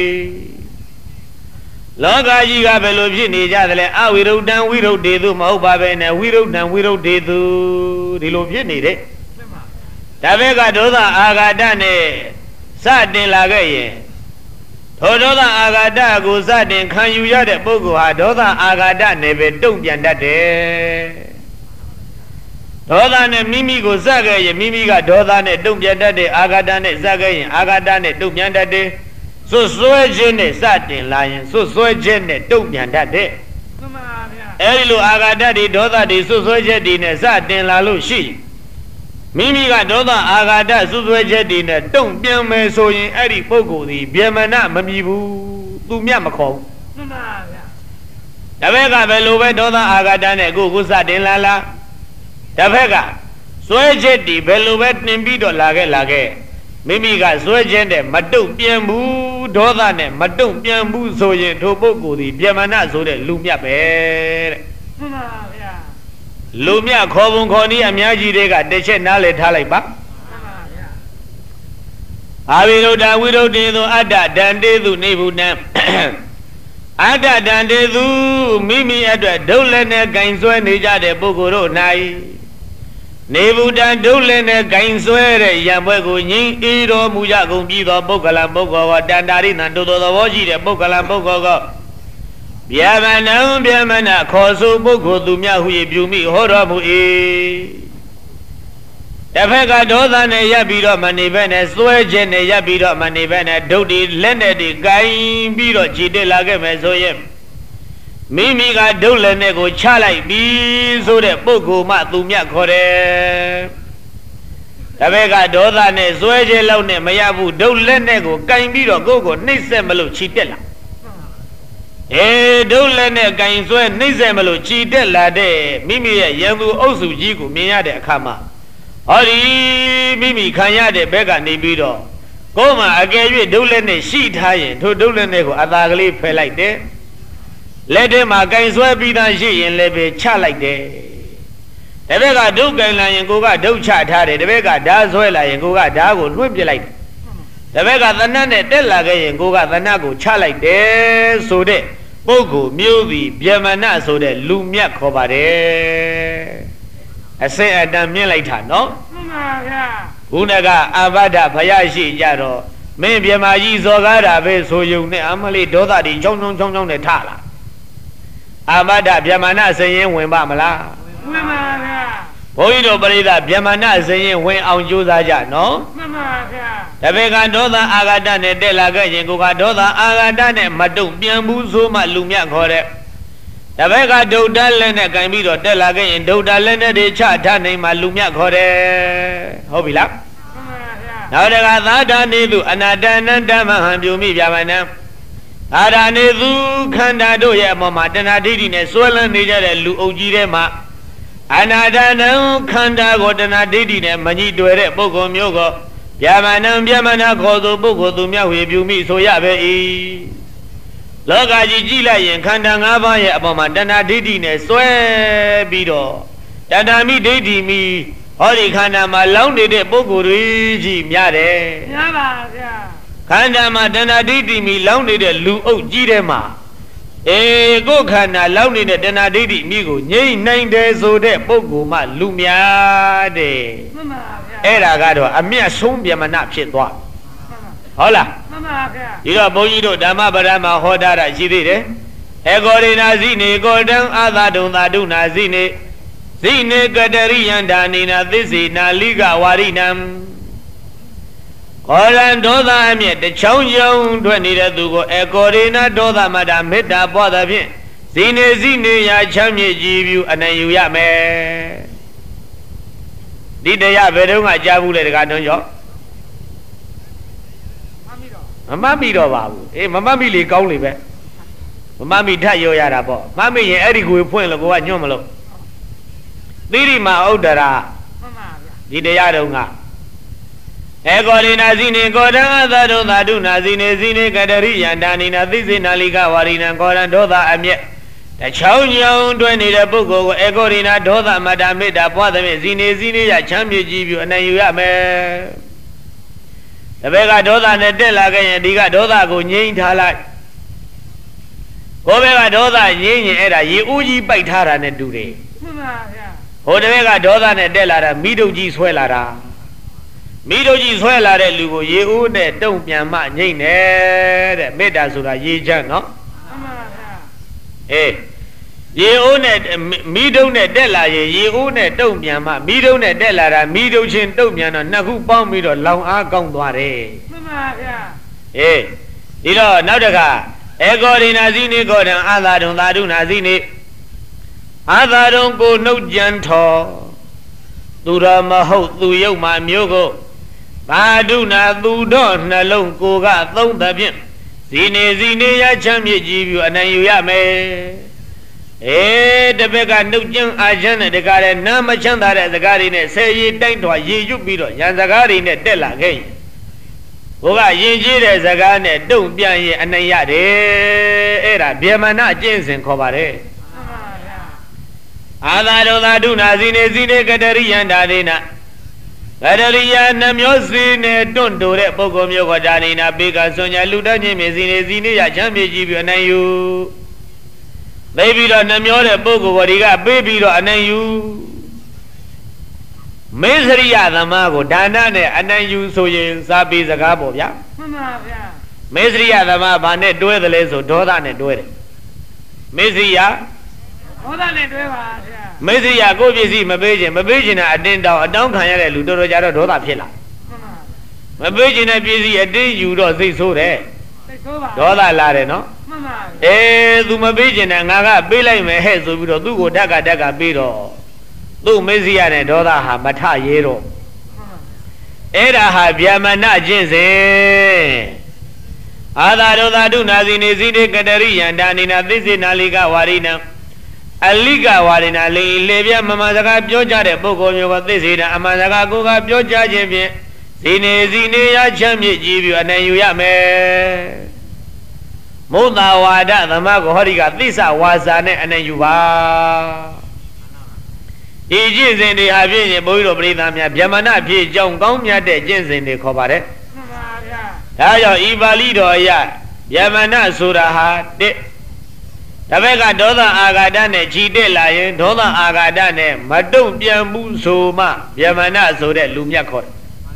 လောကကြီးကဘယ်လိုဖြစ်နေကြသလဲအဝိရုဒ္ဓံဝိရုဒ္ဓေသူမဟုတ်ပါပဲနဲ့ဝိရုဒ္ဓံဝိရုဒ္ဓေသူဒီလိုဖြစ်နေတယ်ဒါပဲကဒေါသအာဃာတနဲ့စတင်လာခဲ့ရင်ထိုဒေါသအာဃာတကိုစတင်ခံယူရတဲ့ပုဂ္ဂိုလ်ဟာဒေါသအာဃာတနဲ့ပဲတုံ့ပြန်တတ်တယ်ဒေါသနဲ့မိမိကိုစခဲ့ရင်မိမိကဒေါသနဲ့တုံ့ပြန်တတ်တယ်အာဃာတနဲ့စခဲ့ရင်အာဃာတနဲ့တုံ့ပြန်တတ်တယ်စွတ်စွဲခြင်းနဲ့စတင်လာရင်စွတ်စွဲခြင်းနဲ့တုံ့ပြန်တတ်တယ်မှန်ပါဗျာအဲဒီလိုအာဃာတတွေဒေါသတွေစွတ်စွဲချက်တွေနဲ့စတင်လာလို့ရှိမိမိကဒေါသအာဃာတစွတ်စွဲချက်တွေနဲ့တုံ့ပြန်မယ်ဆိုရင်အဲ့ဒီပုဂ္ဂိုလ်ဒီဗျမနမမြည်ဘူးသူမြတ်မခေါ်ဘူးမှန်ပါဗျာဒါပဲကဘယ်လိုပဲဒေါသအာဃာတနဲ့ကိုစတင်လာလားတစ်ဖက်ကစွဲချက်တွေဘယ်လိုပဲတင်ပြီးတော့လာခဲ့မိမိကစွဲချက်နဲ့မတုံ့ပြန်ဘူးဒေါသနဲ့မတုံ့ပြန်ဘူးဆိုရင်ထိုပုဂ္ဂိုလ်ဒီဗျမနဆိုတဲ့လူမြတ်ပဲတဲ့မှန်ပါဗျာလူမြတ်ခေါ်ပုံခေါ်နည်းအများကြီးတွေကတစ်ချက်နားလည်ထားလိုက်ပါမှန်ပါဗျာအာဝိရုဒ္ဓဝိရုဒ္ဓေသူအတ္တဒံတေသူနေဗုဒ္ဓံအတ္တဒံတေသူမိမိအတွက်ဒုလည်းနဲ့ဂိုင်ဆွဲနေကြတဲ့ပုဂ္ဂိုလ်တို့၌နေဗုဒ္ဓံဒုလည်းနဲ့ဂိုင်ဆွဲတဲ့ရံပွဲကိုငြိမ်းအေးတော်မူကြကုန်ပြီးသောပုဂ္ဂလံပုဂ္ဂိုလ်ကတန်တာရိနံတို့သောသဘောရှိတဲ့ပုဂ္ဂလံပုဂ္ဂိုလ်ကဗျာမနံဗျမနခေါ်ဆိုပုဂ္ဂိုလ်သူများဟုပြုမိဟောတော်မူ၏တစ်ဖက်ကဒေါသနဲ့ရပ်ပြီးတော့မနေဘဲနဲ့စွဲခြင်းနဲ့ရပ်ပြီးတော့မနေဘဲနဲ့ဒုတ်တိလက်နဲ့ဒီဂိုင်းပြီးတော့ကြည်တက်လာခဲ့မယ်ဆိုရင်မိမိကဒုတ်လက်နဲ့ကိုချလိုက်ပြီးဆိုတဲ့ပုဂ္ဂိုလ်မှသူမြတ်ခေါ်တယ်တစ်ဖက်ကဒေါသနဲ့စွဲခြင်းလောက်နဲ့မရဘူးဒုတ်လက်နဲ့ကိုဂိုင်းပြီးတော့ကိုယ်ကိုနှိမ့်ဆက်မလို့ချီတက်လာဒုလည်းနဲ့ဂိုင်ဆွဲနှိမ့်ဆက်မလို့ကြည်တက်လာတဲ့မိမိရဲ့ရံသူအုပ်စုကြီးကိုမြင်ရတဲ့အခါမှာဟောဒီမိမိခံရတဲ့ဘက်ကနေပြီးတော့ကိုယ်မှာအကယ်၍ဒုလည်းနဲ့ရှိထားရင်ထိုဒုလည်းနဲ့ကိုအသာကလေးဖယ်လိုက်တယ်လက်ထဲမှာဂိုင်ဆွဲပြီးသားရှိရင်လည်းပဲချလိုက်တယ်တပည့်ကဒုဂိုင်လာရင်ကိုကဒုချထားတယ်တပည့်ကဓာဆွဲလာရင်ကိုကဓာကိုလွှင့်ပြလိုက်တယ်တပည့်ကသနတ်နဲ့တက်လာခဲ့ရင်ကိုကသနတ်ကိုချလိုက်တယ်ဆိုတဲ့ပုဂ္ဂိုလ်မျိုးသည်ဗျမနဆိုတဲ့လူမြတ်ခေါ်ပါတယ်အစင်အတန်မြင်လိုက်တာနော်မှန်ပါဗျာခုနကအဘဒဘယရှိကြတော့မင်းဗျမကြီးဇော်ကားတာပဲဆိုယုံနဲ့အမလေးဒေါသတွေချောင်းချောင်းနဲ့ထလာအဘဒဗျမနစရင်ဝင်ပါမလားဝင်ပါဗျာဘုန်းကြီးတို့ပရိသတ်ဗျမနစရင်ဝင်အောင်ကြိုးစားကြနော်မှန်ပါဗျာတပည့်ကဒေါသအာဃာတနဲ့တက်လာခဲ့ရင်ကိုကဒေါသအာဃာတနဲ့မတုံ့ပြန်ဘူးဆိုမှလူမြတ်ခေါ်တဲ့တပည့်ကဒုဒ္ဒလက်နဲ့ကင်ပြီးတော့တက်လာခဲ့ရင်ဒုဒ္ဒလက်နဲ့တွေချထားနိုင်မှလူမြတ်ခေါ်တယ်ဟုတ်ပြီလားမှန်ပါဗျာနောက်တကသာဒာနေသူအနာတနန္တမဟံပြုမိဗျာမနံသာဒာနေသူခန္ဓာတို့ရဲ့အပေါ်မှာတဏှာဒိဋ္ဌိနဲ့စွဲလန်းနေကြတဲ့လူအုပ်ကြီးတွေမှာအနာတနံခန္ဓာကိုတဏှာဒိဋ္ဌိနဲ့မညှိတွယ်တဲ့ပုဂ္ဂိုလ်မျိုးကိုဗျာမနံဗျမနခေါ်သူပုဂ္ဂိုလ်သူများဝေပြုမိဆိုရပဲ၏လောကကြီးကြည့်လိုက်ရင်ခန္ဓာ၅ပါးရဲ့အပေါ်မှာတဏှာဒိဋ္ဌိနဲ့စွဲပြီးတော့တဏှာမိဒိဋ္ဌိမိဟောဒီခန္ဓာမှာလောင်းနေတဲ့ပုဂ္ဂိုလ်တွေကြီးများတယ်များပါဗျာခန္ဓာမှာတဏှာဒိဋ္ဌိမိလောင်းနေတဲ့လူအုပ်ကြီးတဲ့မှာကိုယ်ခန္ဓာလောင်းနေတဲ့တဏှာဒိဋ္ဌိမိကိုငြိမ့်နိုင်တယ်ဆိုတဲ့ပုဂ္ဂိုလ်မှလူများတယ်မှန်ပါဗျာအဲ့ဒါကတော့အမျက်ဆုံးဗျမနဖြစ်သွားဟုတ်လားမှန်ပါဗျာဒီတော့ဘုန်းကြီးတို့ဓမ္မပဒမှာဟောထားတာရှိသေးတယ်ဧကောရိနာဇိနေကောတံအာသဒုံသာဒုနာဇိနေဇိနေကတရိယန္တာနိနာသစ္စေနာလိကဝါရိနံကောရံဒေါသအမြင့်တချောင်းချောင်းထွက်နေတဲ့သူကိုအကောရိနာဒေါသမတ္တမေတ္တာပွားသဖြင့်ဇိနေရာချမ်းမြေ့ကြည်ပြုအနိုင်ယူရမယ်ဒီတရားဘယ်တော့မှကြားဘူးလေတကားတွန်းကျော်မမှတ်မိတော့ပါဘူးအေးမမှတ်မိလေကောင်းလေပဲမမှတ်မိထပ်ရောရတာပေါ့မှတ်မိရင်အဲ့ဒီကိုဖွင့်လို့ကိုကညွန့်မလို့သီရိမာဥဒ္ဒရာမှန်ပါဗျာဒီတရားတုံးကဧကောရိနာဇိနေကောတံအသတုသာဓုနာဇိနေကတရိယန္တာနိနာသိစေနာလိကဝါရိနံကောရံဒေါသအမျက်တချောင်းချောင်းတွဲနေတဲ့ပုဂ္ဂိုလ်ကိုဧကောရိနာဒေါသမတ္တမေတ္တာပွားသဖြင့်ဇိနေရချမ်းမြေ့ကြည်ပြုအနိုင်ယူရမယ်တပည့်ကဒေါသနဲ့တက်လာခဲ့ရင်ဒီကဒေါသကိုငြိမ်းထားလိုက်ကိုယ်ဘက်ကဒေါသငြိမ်းရင်အဲ့ဒါရေဦးကြီးပိုက်ထားတာနဲ့တူတယ်မှန်ပါဗျာဟိုတပည့်ကဒေါသနဲ့တက်လာတာမိတုတ်ကြီးဆွဲလာတာမိတို့ကြီးဆွဲလာတဲ့လူကိုရေဦးနဲ့တုံ့ပြန်မှငြိမ့်တယ်တဲ့မေတ္တာဆိုတာရေချမ်းနော်မှန်ပါဗျာအေးရေဦးနဲ့မိတို့နဲ့တက်လာရင်ရေဦးနဲ့တုံ့ပြန်မှမိတို့နဲ့တက်လာတာမိတို့ချင်းတုံ့ပြန်တော့နှစ်ခုပေါင်းပြီးတော့လောင်အားကောင်းသွားတယ်မှန်ပါဗျာအေးဒီတော့နောက်တစ်ခါဧကောရိနာဇိနေကောတံအာသာတုံသာဓုနာဇိနေအာသာတုံကိုနှုတ်ကြံထောသူရမဟုတ်သူယုတ်မှမျိုးကိုဘာဒုနာသူတော့နှလုံးကိုကသုံးသဖြင့်ဇီနေရချမ်းမြေ့ကြည်ပြုအနိုင်ယူရမယ်အေးတပည့်ကနှုတ်ကျန်းအာချမ်းနဲ့တကားတဲ့နာမချမ်းသာတဲ့စကားတွေနဲ့ဆယ်ရီတိုက်တော်ရေရွတ်ပြီးတော့ရန်စကားတွေနဲ့တက်လာခဲ့ရင်ကိုကရင်ကြီးတဲ့စကားနဲ့တုံ့ပြန်ရင်အနိုင်ရတယ်အဲ့ဒါဗျမဏအကျင့်စဉ်ခေါ်ပါတယ်အာသာဒေါသဒုနာဇီနေကတရိယန္တာဒေနာကတရိယာနှမျိုးစီနဲ့တွန့်တိုတဲ့ပုဂ္ဂိုလ်မျိုးကဒါနိနာပေကဆွန်ညာလူတတ်ခြင်းမြေစီနေရချမ်းမြေကြည့်ပြီးအနိုင်ယူသိပြီးတော့နှမျိုးတဲ့ပုဂ္ဂိုလ်ကဒီကပေးပြီးတော့အနိုင်ယူမေစရိယသမားကိုဒါနနဲ့အနိုင်ယူဆိုရင်စာပေစကားပေါ့ဗျာမှန်ပါဗျာမေစရိယသမားဘာနဲ့တွဲတယ်လဲဆိုဒေါသနဲ့တွဲတယ်မေစရိယဒေါသနဲ့တွဲပါဗျာမေစရိယကိုပစ္စည်းမပေးခြင်းတဲ့အတင်းတောင်းခံရတဲ့လူတော်တော်ကြတော့ဒေါသဖြစ်လာမပေးခြင်းတဲ့ပစ္စည်းအတင်းယူတော့စိတ်ဆိုးတယ်စိတ်ဆိုးပါဒေါသလာတယ်နော်မှန်ပါသူမပေးခြင်းနဲ့ငါကပေးလိုက်မယ်ဟဲ့ဆိုပြီးတော့သူ့ကိုဓာတ်ကပေးတော့သူ့မေစရိယနဲ့ဒေါသဟာမထရဲတော့အဲ့ဒါဟာဗျမဏကျင့်စဉ်အာသာဒေါသဒုနာဇီနေကတရိယန္တာနိနာသိစေနာလိကဝါရိနံအလိကဝါရိနာလေပြမမစကားပြောကြတဲ့ပုဂ္ဂိုလ်မျိုးကသိစေတာအမှန်စကားကိုကပြောကြခြင်းဖြင့်ဇီနေရချမ်းမြေ့ကြည်ပြီးအနိုင်ယူရမယ်မုဿဝါဒသမဂောဟရိကသိစဝါစာနဲ့အနိုင်ယူပါဒီကျင့်စဉ်တွေဟာဖြင့်ဘုန်းကြီးတို့ပရိသတ်များဗျမဏဖြစ်ကြောင်းကောင်းမြတ်တဲ့ကျင့်စဉ်တွေခေါ်ပါတယ်မှန်ပါဗျာဒါကြောင့်ဤပါဠိတော်အရဗျမဏဆိုတာဟာတစ်တပည့်ကဒေါသအာဃာတနဲ့ခြိတက်လာရင်ဒေါသအာဃာတနဲ့မတုံ့ပြန်ဘူးဆိုမှဗျမဏဆိုတဲ့လူမြတ်ခေါ်တယ်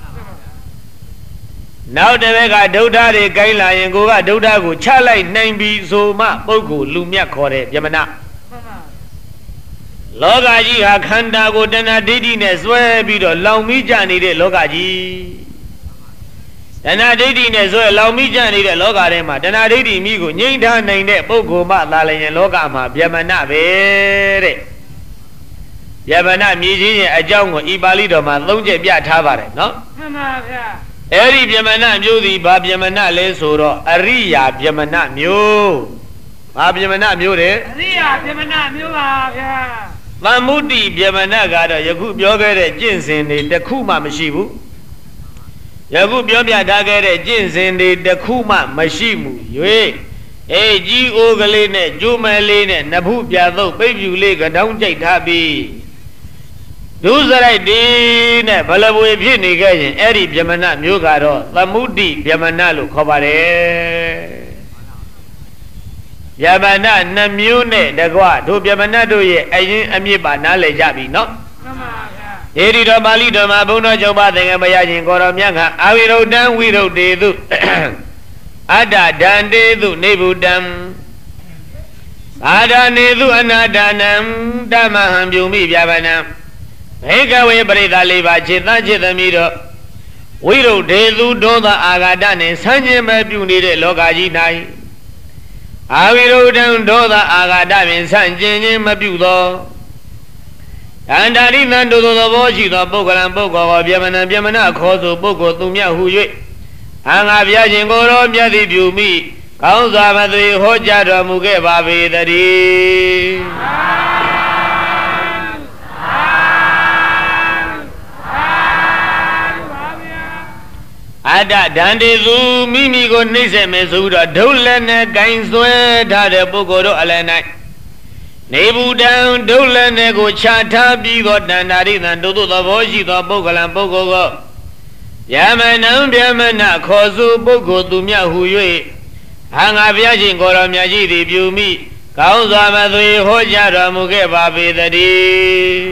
နောက်တပည့်ကဒုဋ္ဌတွေကိုင်းလာရင်ကိုကဒုဋ္ဌကိုချလိုက်နိုင်ပြီဆိုမှပုဂ္ဂိုလ်လူမြတ်ခေါ်တယ်ဗျမဏလောကကြီးဟာခန္ဓာကိုတဏှာဒိဋ္ဌိနဲ့ဆွဲပြီးတော့လောင်မိကြနေတဲ့လောကကြီးတဏှာဒိဋ္ဌိနဲ့ဆွဲလောင်မိကြနေတဲ့လောကထဲမှာတဏှာဒိဋ္ဌိမိကိုငြိမ့်ထားနိုင်တဲ့ပုဂ္ဂိုလ်မှသာလျင်လောကမှာဗျမဏပဲတဲ့ဗျမဏမြည်ချင်းရဲ့အကြောင်းကိုဤပါဠိတော်မှာ၃ချက်ပြထားပါတယ်နော်မှန်ပါဗျာအဲ့ဒီဗျမဏမျိုးသည်ဘာဗျမဏလဲဆိုတော့အရိယာဗျမဏမျိုးဘာဗျမဏမျိုးတဲ့အရိယာဗျမဏမျိုးပါဗျာသမုဒ္ဒိဗျမဏကတော့ယခုပြောခဲ့တဲ့ကျင့်စဉ်တွေတစ်ခုမှမရှိဘူးယခုပြောပြထားခဲ့တဲ့ကျင့်စဉ်တွေတစ်ခုမှမရှိမှု၍ကြီးအိုးကလေးနဲ့ကျိုးမဲလေးနဲ့နဖူးပြသုတ်ပိတ်ပြူလေးကတောင်းကြိုက်ထားပြီးဒုစရိုက်ဒီနဲ့ဘလပွေဖြစ်နေခဲ့ရင်အဲ့ဒီဗျမဏမျိုးကတော့သမုဒ္ဒိဗျမဏလို့ခေါ်ပါတယ်ဗျမဏနှမျိုးနဲ့တကွတို့ဗျမဏတို့ရဲ့အရင်အမြစ်ပါနားလည်ကြပြီနော်မှန်ပါဗျာဧရိတော်ပါဠိတော်မှာဘုန်းတော်ချုပ်ပါသင်္ကမရခြင်းကိုတော်မြတ်ကအာဝိရုဒ္ဓံဝိရုဒ္ဓေတုအတ္တဒန္တေတုနေဗုတံအာဒာနေတုအနာဒါနံဓမ္မဟံပြုမိဗျမဏံဘေကဝေပရိသလေးပါจิตသားจิตသမီးတို့ဝိရုဒ္ဓေသူဒေါသအာဃာတနဲ့ဆန်းကျင်မဲ့ပြုနေတဲ့လောကကြီး၌အာဝိရုဒ္ဓံဒေါသအာဃာတဖြင့်ဆန့်ကျင်ခြင်းမပြုသောတန္တာရိသံတို့သောသဘောရှိသောပုဂ္ဂလံပုဂ္ဂိုလ်ကိုပြမနာခေါ်ဆိုပုဂ္ဂိုလ်သူမြတ်ဟု၍အငါဘုရားရှင်ကိုယ်တော်မြတ်သည်ပြုမိကောင်းစွာမသွေဟောကြားတော်မူခဲ့ပါပေတည်းအတ္တဒန္တေသူမိမိကိုနှိမ့်ဆက်မယ်ဆိုတော့ဒုလက်နဲ့ဂိုင်းဆွဲထားတဲ့ပုဂ္ဂိုလ်တို့အလယ်၌နေဘူးတံဒုလက်နဲ့ကိုခြားထားပြီးသောတဏ္ဍာရိသံတို့သဘောရှိသောပုဂ္ဂလံပုဂ္ဂိုလ်ကိုယမနံဗျမနခေါ်ဆိုပုဂ္ဂိုလ်သူမြတ်ဟု၍ဟာငါဘုရားရှင်ကိုယ်တော်မြတ်ကြီးသည်ပြုမိကောင်းစွာမသွေဟောကြားတော်မူခဲ့ပါပေတည်း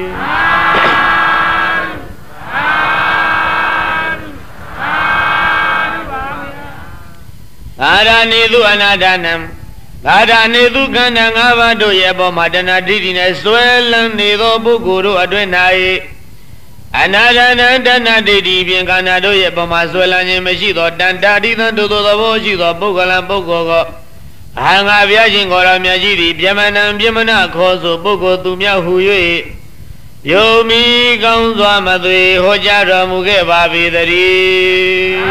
သာရဏေသူအနာဒနံသာရဏေသူခန္ဓာ၅ပါးတို့ရဲ့အပေါ်မှာတဏှာဒိဋ္ဌိနဲ့ဆွဲလန်းနေသောပုဂ္ဂိုလ်တို့အတွင်၌အနာဒနံတဏှာဒိဋ္ဌိဖြင့်ခန္ဓာတို့ရဲ့အပေါ်မှာဆွဲလန်းခြင်းမရှိသောတန်တာဒိသံတို့သောသဘောရှိသောပုဂ္ဂလံပုဂ္ဂိုလ်ကိုအဟံငါဘုရားရှင်ကိုယ်တော်မြတ်ကြီးသည်ပြမနံပြမနာခေါ်ဆိုပုဂ္ဂိုလ်သူမြတ်ဟု၍ယုံမီကောင်းစွာမသွေဟောကြားတော်မူခဲ့ပါပေတည်း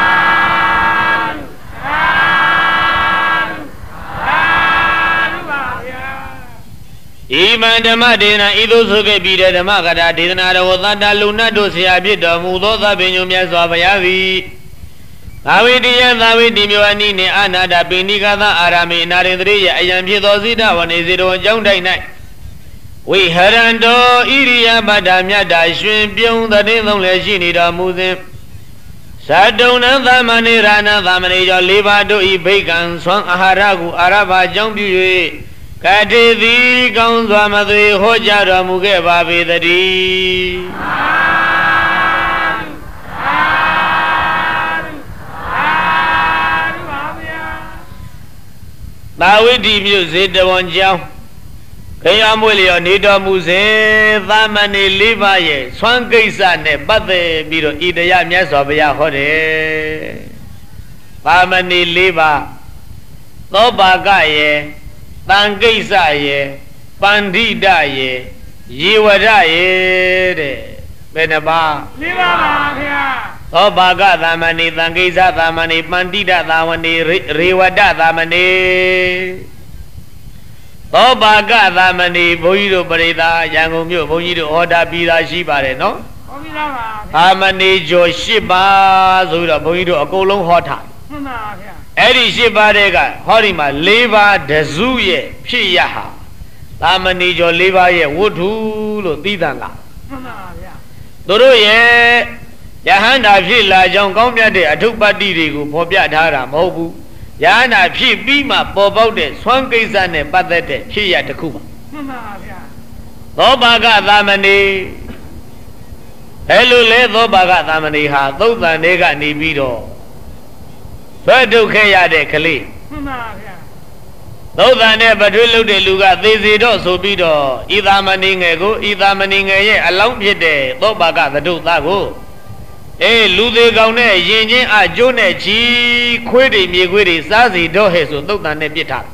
ဣမံဓမ္မဒေသနာဤသို့ဆိုခဲ့ပြီးတဲ့ဓမ္မကထာဒေသနာတော်သတ္တလူနတ်တို့ဆရာဖြစ်တော်မူသောသဗ္ဗညုမြတ်စွာဘုရားသည်သာဝိတယသာဝိတိမြို့အနိနှင့်အနာတပိဏိကသအာရမေအနာရိတရိယအယံဖြစ်သောဇိတဝနေစေတော်အကြောင်းတိုင်း၌ဝိဟရန္တောဣရိယပတ္တမြတ်တာရှင်ပြုံးတဲ့သုံးလည်းရှိနေတော်မူစဉ်သတုံနံသမဏေရဏသမဏေကျော်၄ပါးတို့ဤဘိက္ခံဆွမ်းအာဟာရကိုအာရဘာအကြောင်းပြု၍ကတိသည်ကောင်းစွာမသွေဟောကြားတော်မူခဲ့ပါပေတည်းသာဝိတိမြို့ဇေတဝန်ကျောင်းခရမွေလျောနေတော်မူစေသမဏေ၄ပါးရဲ့ဆွမ်းကိစ္စနဲ့ပတ်သက်ပြီးတော့ဤတရားမြတ်စွာဘုရားဟောတယ်သမဏေ၄ပါးသောပါကရဲ့တန်ကိစ္စရဲ့ပန္တိတရဲ့ယေဝရရဲ့တဲ့ဘယ်နှပါး၄ပါးပါဗျာသောဘာကသမဏေတန်ကိစ္စသမဏေပန္တိတသမဏေရေဝတသမဏေသောဘာကသမဏေဘုန်းကြီးတို့ပရိသရန်ကုန်မြို့ဘုန်းကြီးတို့ဟောတာပြီးသားရှိပါတယ်နော်ဟောပြီးသားပါသမဏေကျော်၈ပါးဆိုတော့ဘုန်းကြီးတို့အကုန်လုံးဟောထားမှန်ပါဗျာအဲ့ဒီ၈ပါးတဲ့ကဟောဒီမှာ၄ပါးတစုရဲ့ဖြစ်ရဟာသာမဏေကျော်၄ပါးရဲ့ဝတ္ထုလို့သိသံလားမှန်ပါဗျာသူတို့ရဲ့ယဟန္တာဖြစ်လာကြောင်းကောင်းမြတ်တဲ့အထုပ္ပတ္တိတွေကိုဖော်ပြထားတာမဟုတ်ဘူးယဟန္တာဖြစ်ပြီးမှပေါ်ပေါက်တဲ့ဆွမ်းကိစ္စနဲ့ပတ်သက်တဲ့ဖြစ်ရတစ်ခုပါမှန်ပါဗျာသောဘာကသာမဏေအဲ့လိုလဲသောဘာကသာမဏေဟာသုတ်တန်တွေကနေပြီးတော့ဆွဲထုတ်ခဲ့ရတဲ့ကလေးမှန်ပါဗျာသုတ်တန်နဲ့ပထွေးလုတဲ့လူကသေစီတော့ဆိုပြီးတော့ဤသာမဏေငယ်ကိုဤသာမဏေငယ်ရဲ့အလောင်းဖြစ်တဲ့သောဘာကသတုသားကိုလူသေးကောင်နဲ့ရင်ချင်းအကျိုးနဲ့ချီခွေးတွေမြေခွေးတွေစားစီတော့ဟဲ့ဆိုသုတ်တန်နဲ့ပြစ်ထား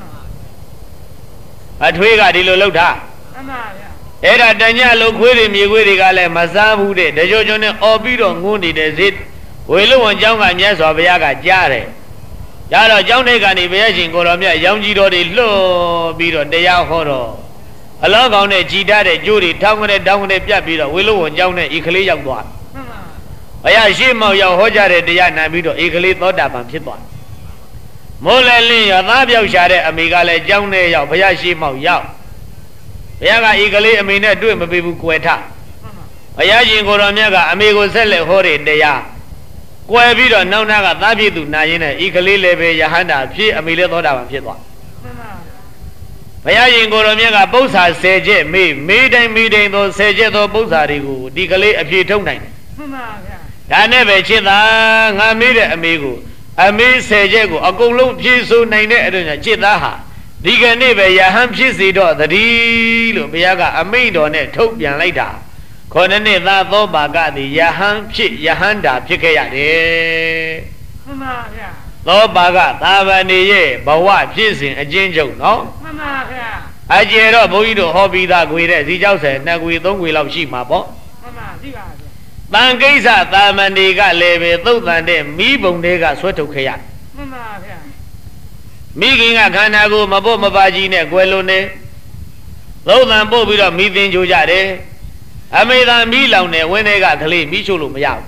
အထွေးကဒီလိုလှုပ်ထားမှန်ပါဗျာအဲ့ဒါတညလုံးခွေးတွေမြေခွေးတွေကလည်းမစားဘူးတဲ့တကြိုနဲ့អော်ပြီးတော့ငုံးနေတဲ့ဇိဝေလူဝန်ကျောင်းကမြတ်စွာဘုရားကကြားတယ်ကြားတော့ကျောင်းထဲကနေဘုရားရှင်ကိုတော်မြတ်ရောင်ကြီးတော်တွေလှော်ပြီးတော့တရားဟောတော့အလောင်းကောင်နဲ့ကြည်ထားတဲ့ကျိုးတွေထောင်းကနေတောင်းကနေပြတ်ပြီးတော့ဝေလူဝန်ကျောင်းနဲ့ဤကလေးရောက်သွားဘုရားရှိမောက်ရောက်ဟောကြားတဲ့တရားနာပြီးတော့ဤကလေးသောတာပန်ဖြစ်သွားမိုးလည်းလင်းရသားပြောက်ရှာတဲ့အမေကလည်းကျောင်းထဲရောက်ဘုရားရှိမောက်ရောက်ဘုရားကဤကလေးအမေနဲ့တွေ့မပေးဘူးကွယ်ထဘုရားရှင်ကိုတော်မြတ်ကအမေကိုဆက်လက်ဟောတဲ့တရားကွယ်ပြီးတော့နောက်နာကသားဖြစ်သူနာရင်းနဲ့ဤကလေးလည်းပဲယဟန္တာဖြစ်အမေလည်းသောတာပန်ဖြစ်သွားဘုရားရှင်ကိုတော်မြတ်ကပု္ပ္ပာ10ချက်မေးတိုင်းသော10ချက်သောပု္ပ္ပာတွေကိုဒီကလေးအပြည့်ထုတ်နိုင်တယ်မှန်ပါဗျာဒါနဲ့ပဲချစ်တာငါမေးတဲ့အမေကိုအမေ10ချက်ကိုအကုန်လုံးဖြည့်ဆို့နိုင်တဲ့အတွက်ချစ်သားဟာဒီကနေ့ပဲယဟန်ဖြစ်စီတော့သတိလို့ဘုရားကအမိန့်တော်နဲ့ထုတ်ပြန်လိုက်တာခေါ်နေသာသောဘာကသည်ယဟန်ဖြစ်ယဟန္တာဖြစ်ခဲ့ရတယ်မှန်ပါဗျာသောဘာကသာဝနေရဲ့ဘဝဖြစ်စဉ်အချင်းချုပ်နော်မှန်ပါဗျာအကျေတော့ဘုန်းကြီးတို့ဟောပြီးသားခွေတဲ့ဇီကြောက်ဆယ်2ခွေ3ခွေလောက်ရှိမှာပေါ့မှန်ပါသိပါဗျာတန်ကိစ္စသာမဏေကလည်းပဲသုတ်တန်တဲ့မိဘုံတွေကဆွဲထုတ်ခဲ့ရမှန်ပါဗျာမိခင်ကခန္ဓာကိုယ်မပုတ်မပါကြီးနဲ့ကွယ်လွန်နေသုတ်တန်ပို့ပြီးတော့မိသင်ကြိုးကြတယ်အမေသာမိလောင်နေဝင်းတွေကကလေးမိချို့လို့မရဘူး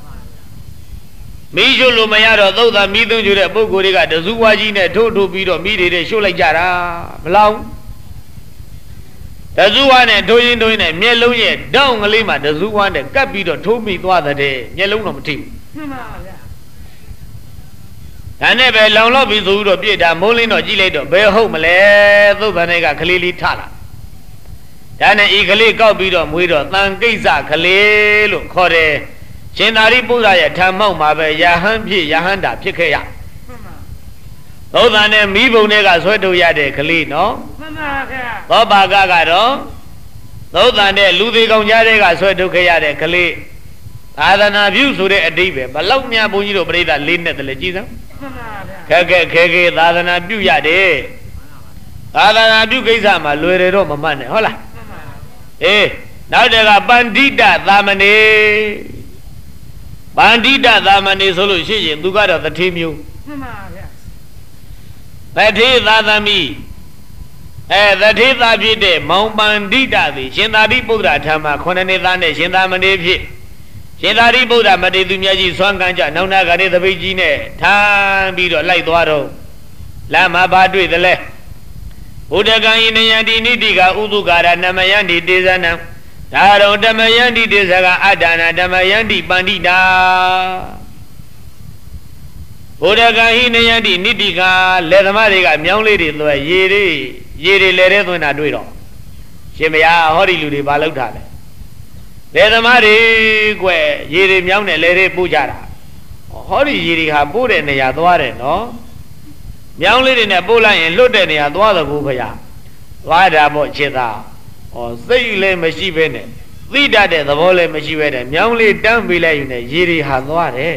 မိချို့လို့မရတော့သုတ်တန်မိသင်ကြိုးတဲ့ပုဂ္ဂိုလ်တွေကတစုဝါကြီးနဲ့ထိုးပြီးတော့မိတွေရှို့လိုက်ကြတာမလောင်တစုဝါနဲ့ထိုးရင်နဲ့မျက်လုံးရဲ့တောင်းကလေးမှာတစုဝါနဲ့ကပ်ပြီးတော့ထိုးမိသွားတဲ့မျက်လုံးတော့မထိဘူးမှန်ပါဗျာဒါနဲ့ပဲလောင်တော့ပြီးဆိုပြီးတော့ပြစ်တာမိုးလင်းတော့ကြည့်လိုက်တော့ဘယ်ဟုတ်မလဲသုတ်တန်တွေကကလေးလေးထလာဒါနဲ့ဤကလေးကောက်ပြီးတော့မွေးတော့တန်ကိစ္စကလေးလို့ခေါ်တယ်ရှင်သာရိပုတ္တရာရဲ့ဓမ္မောက်မှာပဲယဟန်ဖြစ်ယဟန္တာဖြစ်ခဲ့ရသုတ်တန်နဲ့မိဘုံတွေကဆွဲထုတ်ရတဲ့ကလေးနော်မှန်ပါဗျာသောဘာကကတော့သုတ်တန်တဲ့လူသေးကောင်ကြားတဲ့ကဆွဲထုတ်ခဲ့ရတဲ့ကလေးသာသနာပြုဆိုတဲ့အတိတ်ပဲဘလောက်များဘုန်းကြီးတို့ပြိဿလေးနဲ့တည်းကြည်စမ်းမှန်ပါဗျာခဲသာသနာပြုရတယ်သာသနာပြုကိစ္စမှာလွယ်တယ်တော့မမှတ်နဲ့ဟုတ်လားအေးနောက်တကပန္တိတသာမဏေပန္တိတသာမဏေဆိုလို့ရှိရင်သူကတော့တထေးမျိုးမှန်ပါဗျာတထေးသာသမီတထေးသာဖြစ်တဲ့မောင်ပန္တိတသည်ရှင်သာရိပုတ္တရာထာမ9နှစ်သားနဲ့ရှင်သာမဏေဖြစ်ရှင်သာရိပုတ္တရာမတေသူမြတ်ကြီးဆွမ်းကန်းကြနောက်နာကနေသပိတ်ကြီးနဲ့ထမ်းပြီးတော့လိုက်သွားတော့လမ်းမှာဘာတွေ့သလဲဘုဒ္ဓကံယိနယံတိနိတိကဥဒုကာရနမယန္တိတေဇနံဒါရောဓမ္မယန္တိတေဇကအတ္တနာဓမ္မယန္တိပန္တိတာဘုဒ္ဓကံဟိနယန္တိနိတိကလက်သမားတွေကမြောင်းလေးတွေသွဲရေတွေလဲတဲ့သွင်းတာတွေ့တော့ရှင်မယားဟောဒီလူတွေဘာလုပ်တာလဲလက်သမားတွေကွယ်ရေတွေမြောင်းနဲ့လဲတွေပို့ကြတာဟောဒီရေတွေဟာပို့တဲ့နေရာသွားတယ်နော်မြောင်းလေးတွေနဲ့ပို့လိုက်ရင်လွတ်တဲ့နေရာသွားတော့ဘူးခရသွားတာပေါ့ချစ်သားစိတ်လည်းမရှိဘဲနဲ့သိတတ်တဲ့သဘောလည်းမရှိဘဲနဲ့မြောင်းလေးတန်းပေးလိုက်ယူနေရေတွေဟာသွားတယ်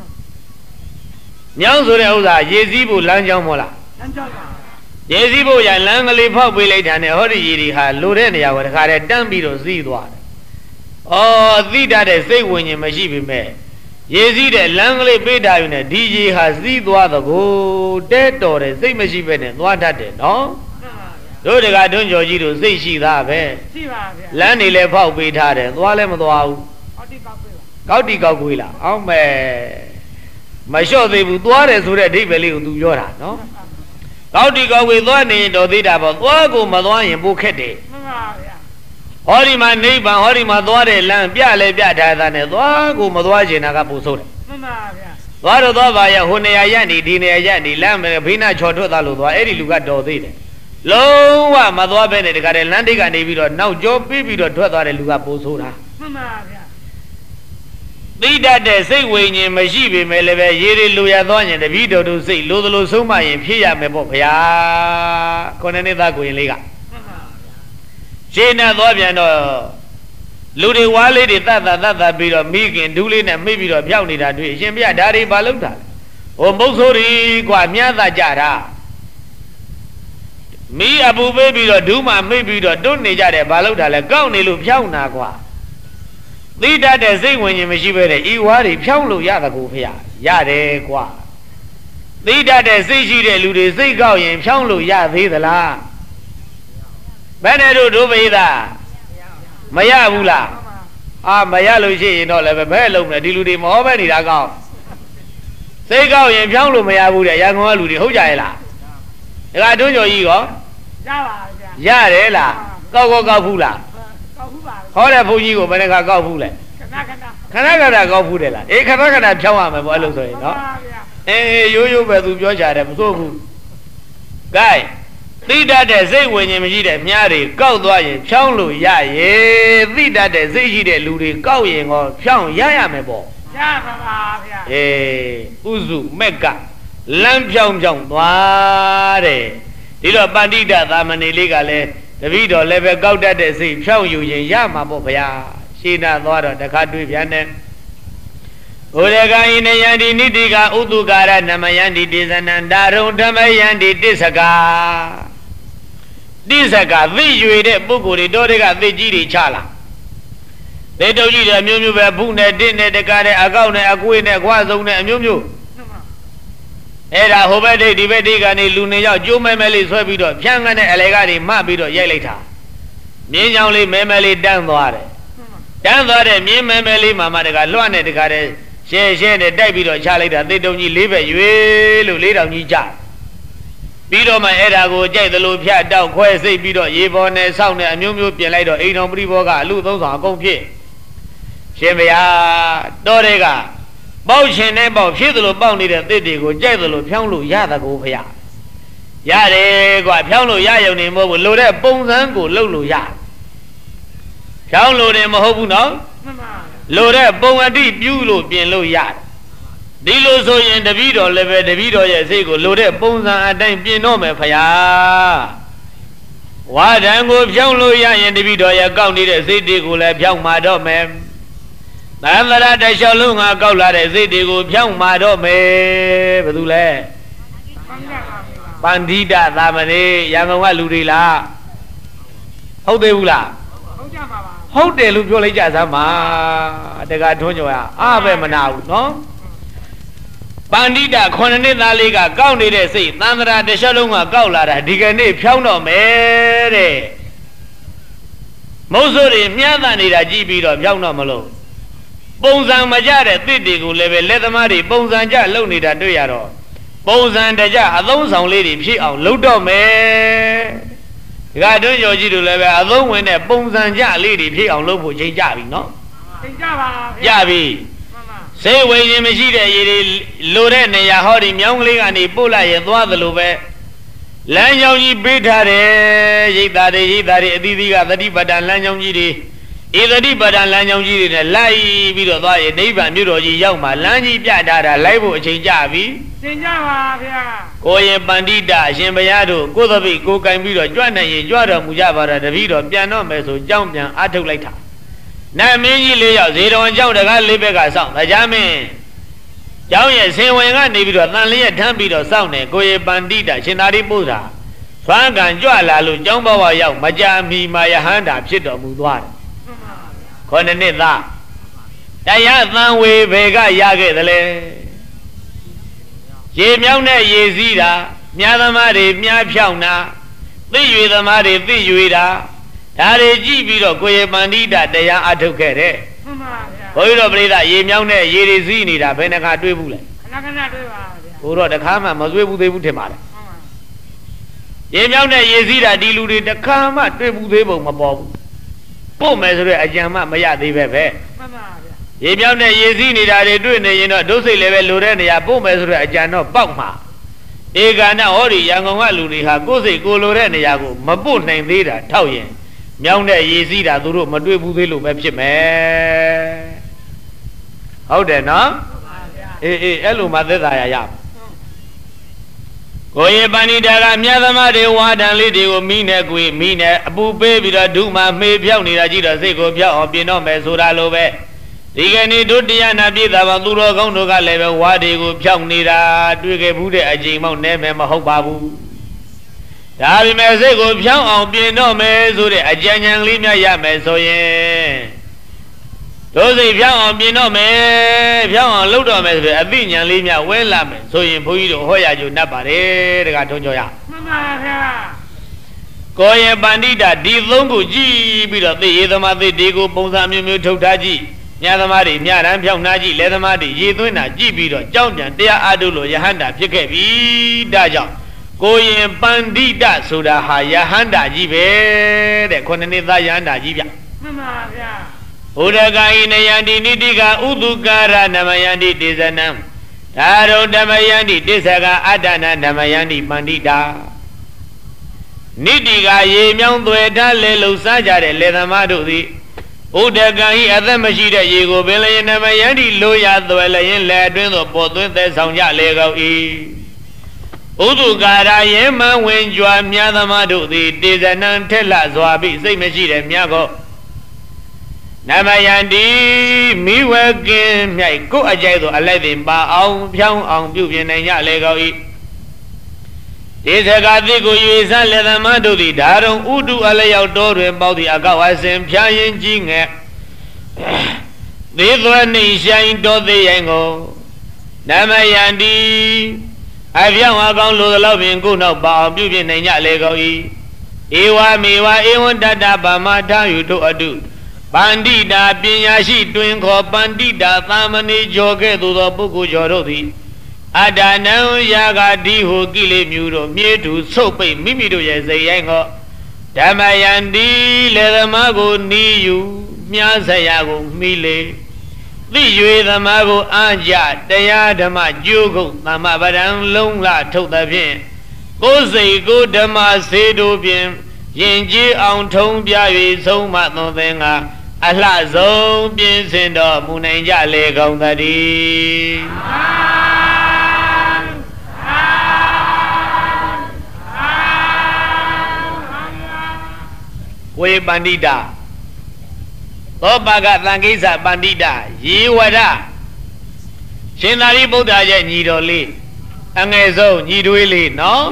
မြောင်းဆိုတဲ့ဥစ္စာရေစည်းဖို့လမ်းကြောင်းမို့လားလမ်းကြောင်းပါရေစည်းဖို့ရလမ်းကလေးဖောက်ပေးလိုက်တာနဲ့ဟောဒီရေတွေဟာလိုတဲ့နေရာကိုတခါတည်းတန်းပြီးတော့စီးသွားတယ်သိတတ်တဲ့စိတ်ဝิญဉ်မရှိပြီမဲ့ရေစည်းတဲ့လမ်းကလေးပေးတာယူနေဒီရေဟာစီးသွားတော့ကိုတဲတော်တယ်စိတ်မရှိဘဲနဲ့သွားတတ်တယ်နော်တို့တကတွန်းကြော်ကြီးတို့စိတ်ရှိသားပဲရှိပါဗျာလမ်းနေလဲဖောက်ပေးထားတယ်သွားလဲမသွားဘူးကောက်တီကောက်ကွေးလားအောင်းမဲ့မလျှော့သေးဘူးသွားတယ်ဆိုတဲ့အဓိပ္ပာယ်လေးကိုသူပြောတာနော်ကောက်တီကောက်ကွေးသွားနေရင်တော်သေးတာပေါ့သွားကိုမသွားရင်ပိုခက်တယ်မှန်ပါဗျာဟောဒီမှာနိဗ္ဗာန်ဟောဒီမှာသွားတဲ့လမ်းပြလဲပြထားတာနဲ့သွားကိုမသွားချင်တာကပိုဆိုးတယ်မှန်ပါဗျာသွားတော့သွားပါရဲ့ဟိုနေရာရက်နေဒီနေရာရက်နေလမ်းဖိနာချော်ထွက်သွားလို့သွားအဲ့ဒီလူကတော်သေးတယ်လုံးဝမသွားပဲနဲ့တခါတည်းလမ်းတိတ်ကနေပြီးတော့နောက်ကျောပြီးပြီးတော့ထွက်သွားတဲ့လူကပိုဆိုးတာမှန်ပါဗျာသိတတ်တဲ့စိတ်ဝိညာဉ်မရှိပေမဲ့လည်းပဲရေတွေလိုရသွားရင်တပည့်တော်တို့စိတ်လိုသလိုဆုံးမရင်ဖြစ်ရမယ်ပေါ့ဗျာ9နှစ်သားကိုရင်လေးကမှန်ပါဗျာရှင်းနေသွားပြန်တော့လူတွေဝါးလေးတွေတတ်ပြီးတော့မိခင်ဒူးလေးနဲ့မိပြီးတော့ပြောက်နေတာတွေ့အရှင်ဗျာဒါတွေဘာလုပ်တာလဲဟိုမုတ်ဆိုးတွေကွာမြတ်သားကြတာမီးအပူပေးပြီးတော့ဒူးမှမိပြီးတော့တွန်းနေကြတယ်ဘာလို့တာလဲကောက်နေလို့ဖြောင်းတာကွာသိတတ်တဲ့စိတ်ဝิญဉ်မရှိပဲနဲ့ဤဝါးတွေဖြောင်းလို့ရတာကိုဖေရတယ်ကွာသိတတ်တဲ့စိတ်ရှိတဲ့လူတွေစိတ်ကောက်ရင်ဖြောင်းလို့ရသေးသလားဘယ်နဲ့တို့ပိသားမရဘူးလားမရလို့ရှိရင်တော့လည်းဘယ်လုံးမလဲဒီလူတွေမဟောပဲနေတာကောက်စိတ်ကောက်ရင်ဖြောင်းလို့မရဘူးတဲ့ရန်ကုန်ကလူတွေဟုတ်ကြရဲ့လားဒါကတွန်းကြော်ကြီးရောရပါဗျာရတယ်လားကောက်ကောက်ဖူးလားကောက်ဖူးပါဟောတဲ့ဘုန်းကြီးကိုဘယ်နဲ့ကကောက်ဖူးလဲခဏကောက်ဖူးတယ်လားအေးခဏဖြောင်းရမယ်ပေါ့အဲ့လိုဆိုရင်နော်ရိုးပဲသူပြောကြတယ်မစိုးဘူး gain သိတတ်တဲ့စိတ်ဝิญဉ်မရှိတဲ့မြားတွေကောက်သွားရင်ဖြောင်းလို့ရရဲ့သိတတ်တဲ့စိတ်ရှိတဲ့လူတွေကောက်ရင်ဟောဖြောင်းရမယ်ပေါ့ရပါပါဗျာဥစုမက်ကလမ်းဖြောင်းသွားတယ်ဒီတော့ပန္တိတသာမဏေလေးကလည်းတပည့်တော်လည်းပဲကောက်တတ်တဲ့စိတ်ဖြောင်းယူရင်ရမှာပေါ့ဗျာ Shina Thora, the Katuvian. Udagai Nayandi Nidiga Udugara Namayandi Dizanandaru Damayandi Disaga. Disaga, Visuade Bukuri, Doriga, Vijiri Chala. They don't eat a mumu, Buna, Dinner, the Gade, Agone, Aguina, Guazone, and Mumu. Era Hobade, Divedigani, Lunia, Juma Meli, Swabido, Changane, Elegani, Mabido, Yelita. Minjali, Memeli, Danware. Danware, Mim Memeli, Mamma, the Galone, the Gade, Shea, the Davido, Charlie, they don't live at you, lead on Nija. Bido, my Edago, Jay, the Lupia, down, Quasi, Bido, Yvonne, Sound, and Mumu, Pilato, Eno Briboga, Luthos, and Gopi. Shemia, Dorega, Bauchin, Nebo, Shidlo, Bounty, the Didigo, Jadalo, Pianlu, Yada, Gopia. Yade, Guapiano, Yayo, Nemo, Loda, Bones and Go, Lulu, Yad. Pianlo, Nemo, no? Loda, Bone, Deep, Yulo, Pianlo, Yad. Dilo so in the video, level the video, yes, go, Loda, Bones and then Pianome, Faya. What angle, Pianlo, Yan, the video, ya county, the city, go, let young madam, ma'am. Nandara de Shalunga Gola de Zidigo, young madam, Badule. Bandida, Lamane, Yamawa Ludila. How they will laugh? How they look your Jazama, the Gatonua, Ave Manau, no? Bandida, Conanina Liga, County de Sea, Nandara de Shalunga Gola, Digane, Piano, Mere. Mosori, Miadanida, GB of Yano Malo. Bonzan Majare, Tidigo, let the Mari, Bonzan Ja, Lonida, Duyaro. Bonzan de Ja, alone some lady, she on Ludo me. Gadon Yoji level, alone when a Bonzan Ja lady, she on Lobo Javi, no? Javi. Say when you machine, Lorena, Yahori, Youngling, and Ebola, and Waterloo. Lanyoji Britare, Yidari, Didiga, the Dibadan Lanyoji. Either Dibadan Lanyoji, a lie, video, a neighbor, Muroji, Yama, Lanji, Yada, Labo, Javi. Koye Bandida, Shembayado, Godavi, Koka Video, Joanna, Joda, Mujava, the video, Piano, Meso, Jampian, Ato later. Nami Lea, Zero and Joda, Libega sound, a jamming. Jauya, same way I need to Nanlia Tambido sound, Koye Bandida, Shinari Buddha. Frank and Joala, Jumbo, Young, Majami, Maya Handa, Chito, Mudwan. Conanita. Dayathan way, Vega, Yage, the lay. Ye Miauna, Yezida, Miadamari, Miapiauna, the Udamari, the Uida, Tare Gibido, Koye Bandida, they are to get it. Oiro Breda, Ye Miauna, Yezini, Benaca Dubule. Uro the Kama, Mazu de Butemara. Ye Miauna, Yezida, deluded the Kama, Debudebo, Mabob. Poor Mesre, a Jama, Maya, the Bebe. Ye Miauna, Yezini, they do in the those level Lorena, Poor Mesre, a Jano, Bogma. Egana, Ori, Yango Luri, Hagosi, Go Lorena, Yago, Mabu named Lida, Tauyen. Miauna, Yezida, Duru, Madu Budelu, Pepsi. How then, no? Elu Madaya. Goye Banida, Miadamade, Wadan Lady, Mina, Mina, Abu Baby, Duma, May Pioni, Rajida, Sego, Pia, or Pino, Mesura Lobe. Digani, Dudiana, Bida, Vanduro, Gondoga, Level, Wadigo, Piaunida, Duke Bude, Ajimo, Neme, Mahobabu. Davi Mesego, Piao, Pino, Mesure, Ajan Limia Yame, so ye. Those if young Pino, Piao, Ludo, a Vinian Limia, well, Lamen, so in Puido, Hoya, you Napare, the Gatonjoya. Goye Bandida, Di Longo G, Bida, the Edamati, Digo, Bonsami, Totaji, Yadamari, Yaram, Naji, Ledamadi, Yeduna, Gibido, Jampian, Dea Adulo, Yahanda, Pikevi, Daja. Goye Bandida, Suda, Yahanda, Jibe, the Konanita Yanda, Jibia. Udagai Nayandi Nidiga, Udugara, Namayandi, Dizanam. Taro Damayandi, Disaga, Adana, Namayandi, Bandida. Nidiga, Ye Myangweda, Lelo Sajare, Ledamadu. Udagai, Adamashida, Yego, Bele, Namayandi, Loya, Dwelay, Ladwin, or Potwin, the Soundja Lego E. Udugara, Yema, when you are Miadamadu, the Dizanan Tella, Zwabi, say Machida, Miago. Namayandi miwakin miai go ajay aladin ba aung pyang aung piupin nanya legoi. Desagati go yuisan ledamado di darong udu alayau doru baudi agawasin pyayin jinge. Didwa nishain do de yango. Namayandi avyang agong lo loving go no ba piupin nanya legoi. Ewa mewa ewan dada bama dayu do adu. Bandita Pinyashi Twinko Bandita Thamani Joke to the Buku Jorodi Adana Yagadi Hokile Muro Mietu Sope Mimido Yazayango Damayandi Ledamago Niyu Myasayago Mile Vijue the Mago Anja Dayadama Jugo Namabadan Longla told the Pin Go say go Dama Sedo Pin Yenji on Tong Biavi so much nothing. Allah zone bien sendo munanja le gong tadi. We bandita. Topaga tangisa bandita. Yiwada. Shinari Buddha je nyidoli. Angezo nyidwili no.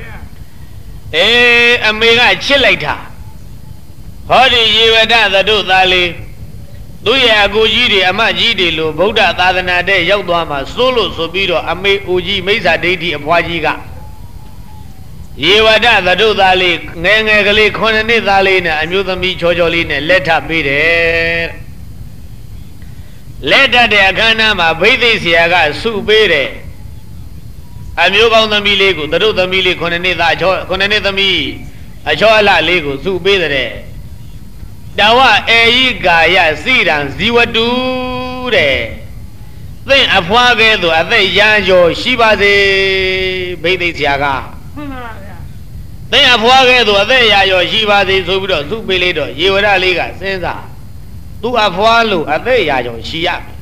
Amiga chilaita. Hodi Yivada the do thali. Do ya go jidi ama jidi lo Buddha Tadana de Yaudama solo sobido ame uji mesa deity of Wajiga. Yivada the do thali, Nangali Konani Thalina, and Yudami Chojolina, let her be there. Let her de Aganama, Bedis Yaga, Su Bede. I'm you on the Milego, the do the Mili Konanita me, a chola lego, Su Bede. Dawa Gaya Sidan Ziwadu de Then a Puagedo, a they Yanjo, Shiba de Bede Yaga. Then a Puagedo, a they Yayo, Shiba de Subido, Subeledo, Yura Liga, Senza. Do a Pualu, a they Yayo, Shia.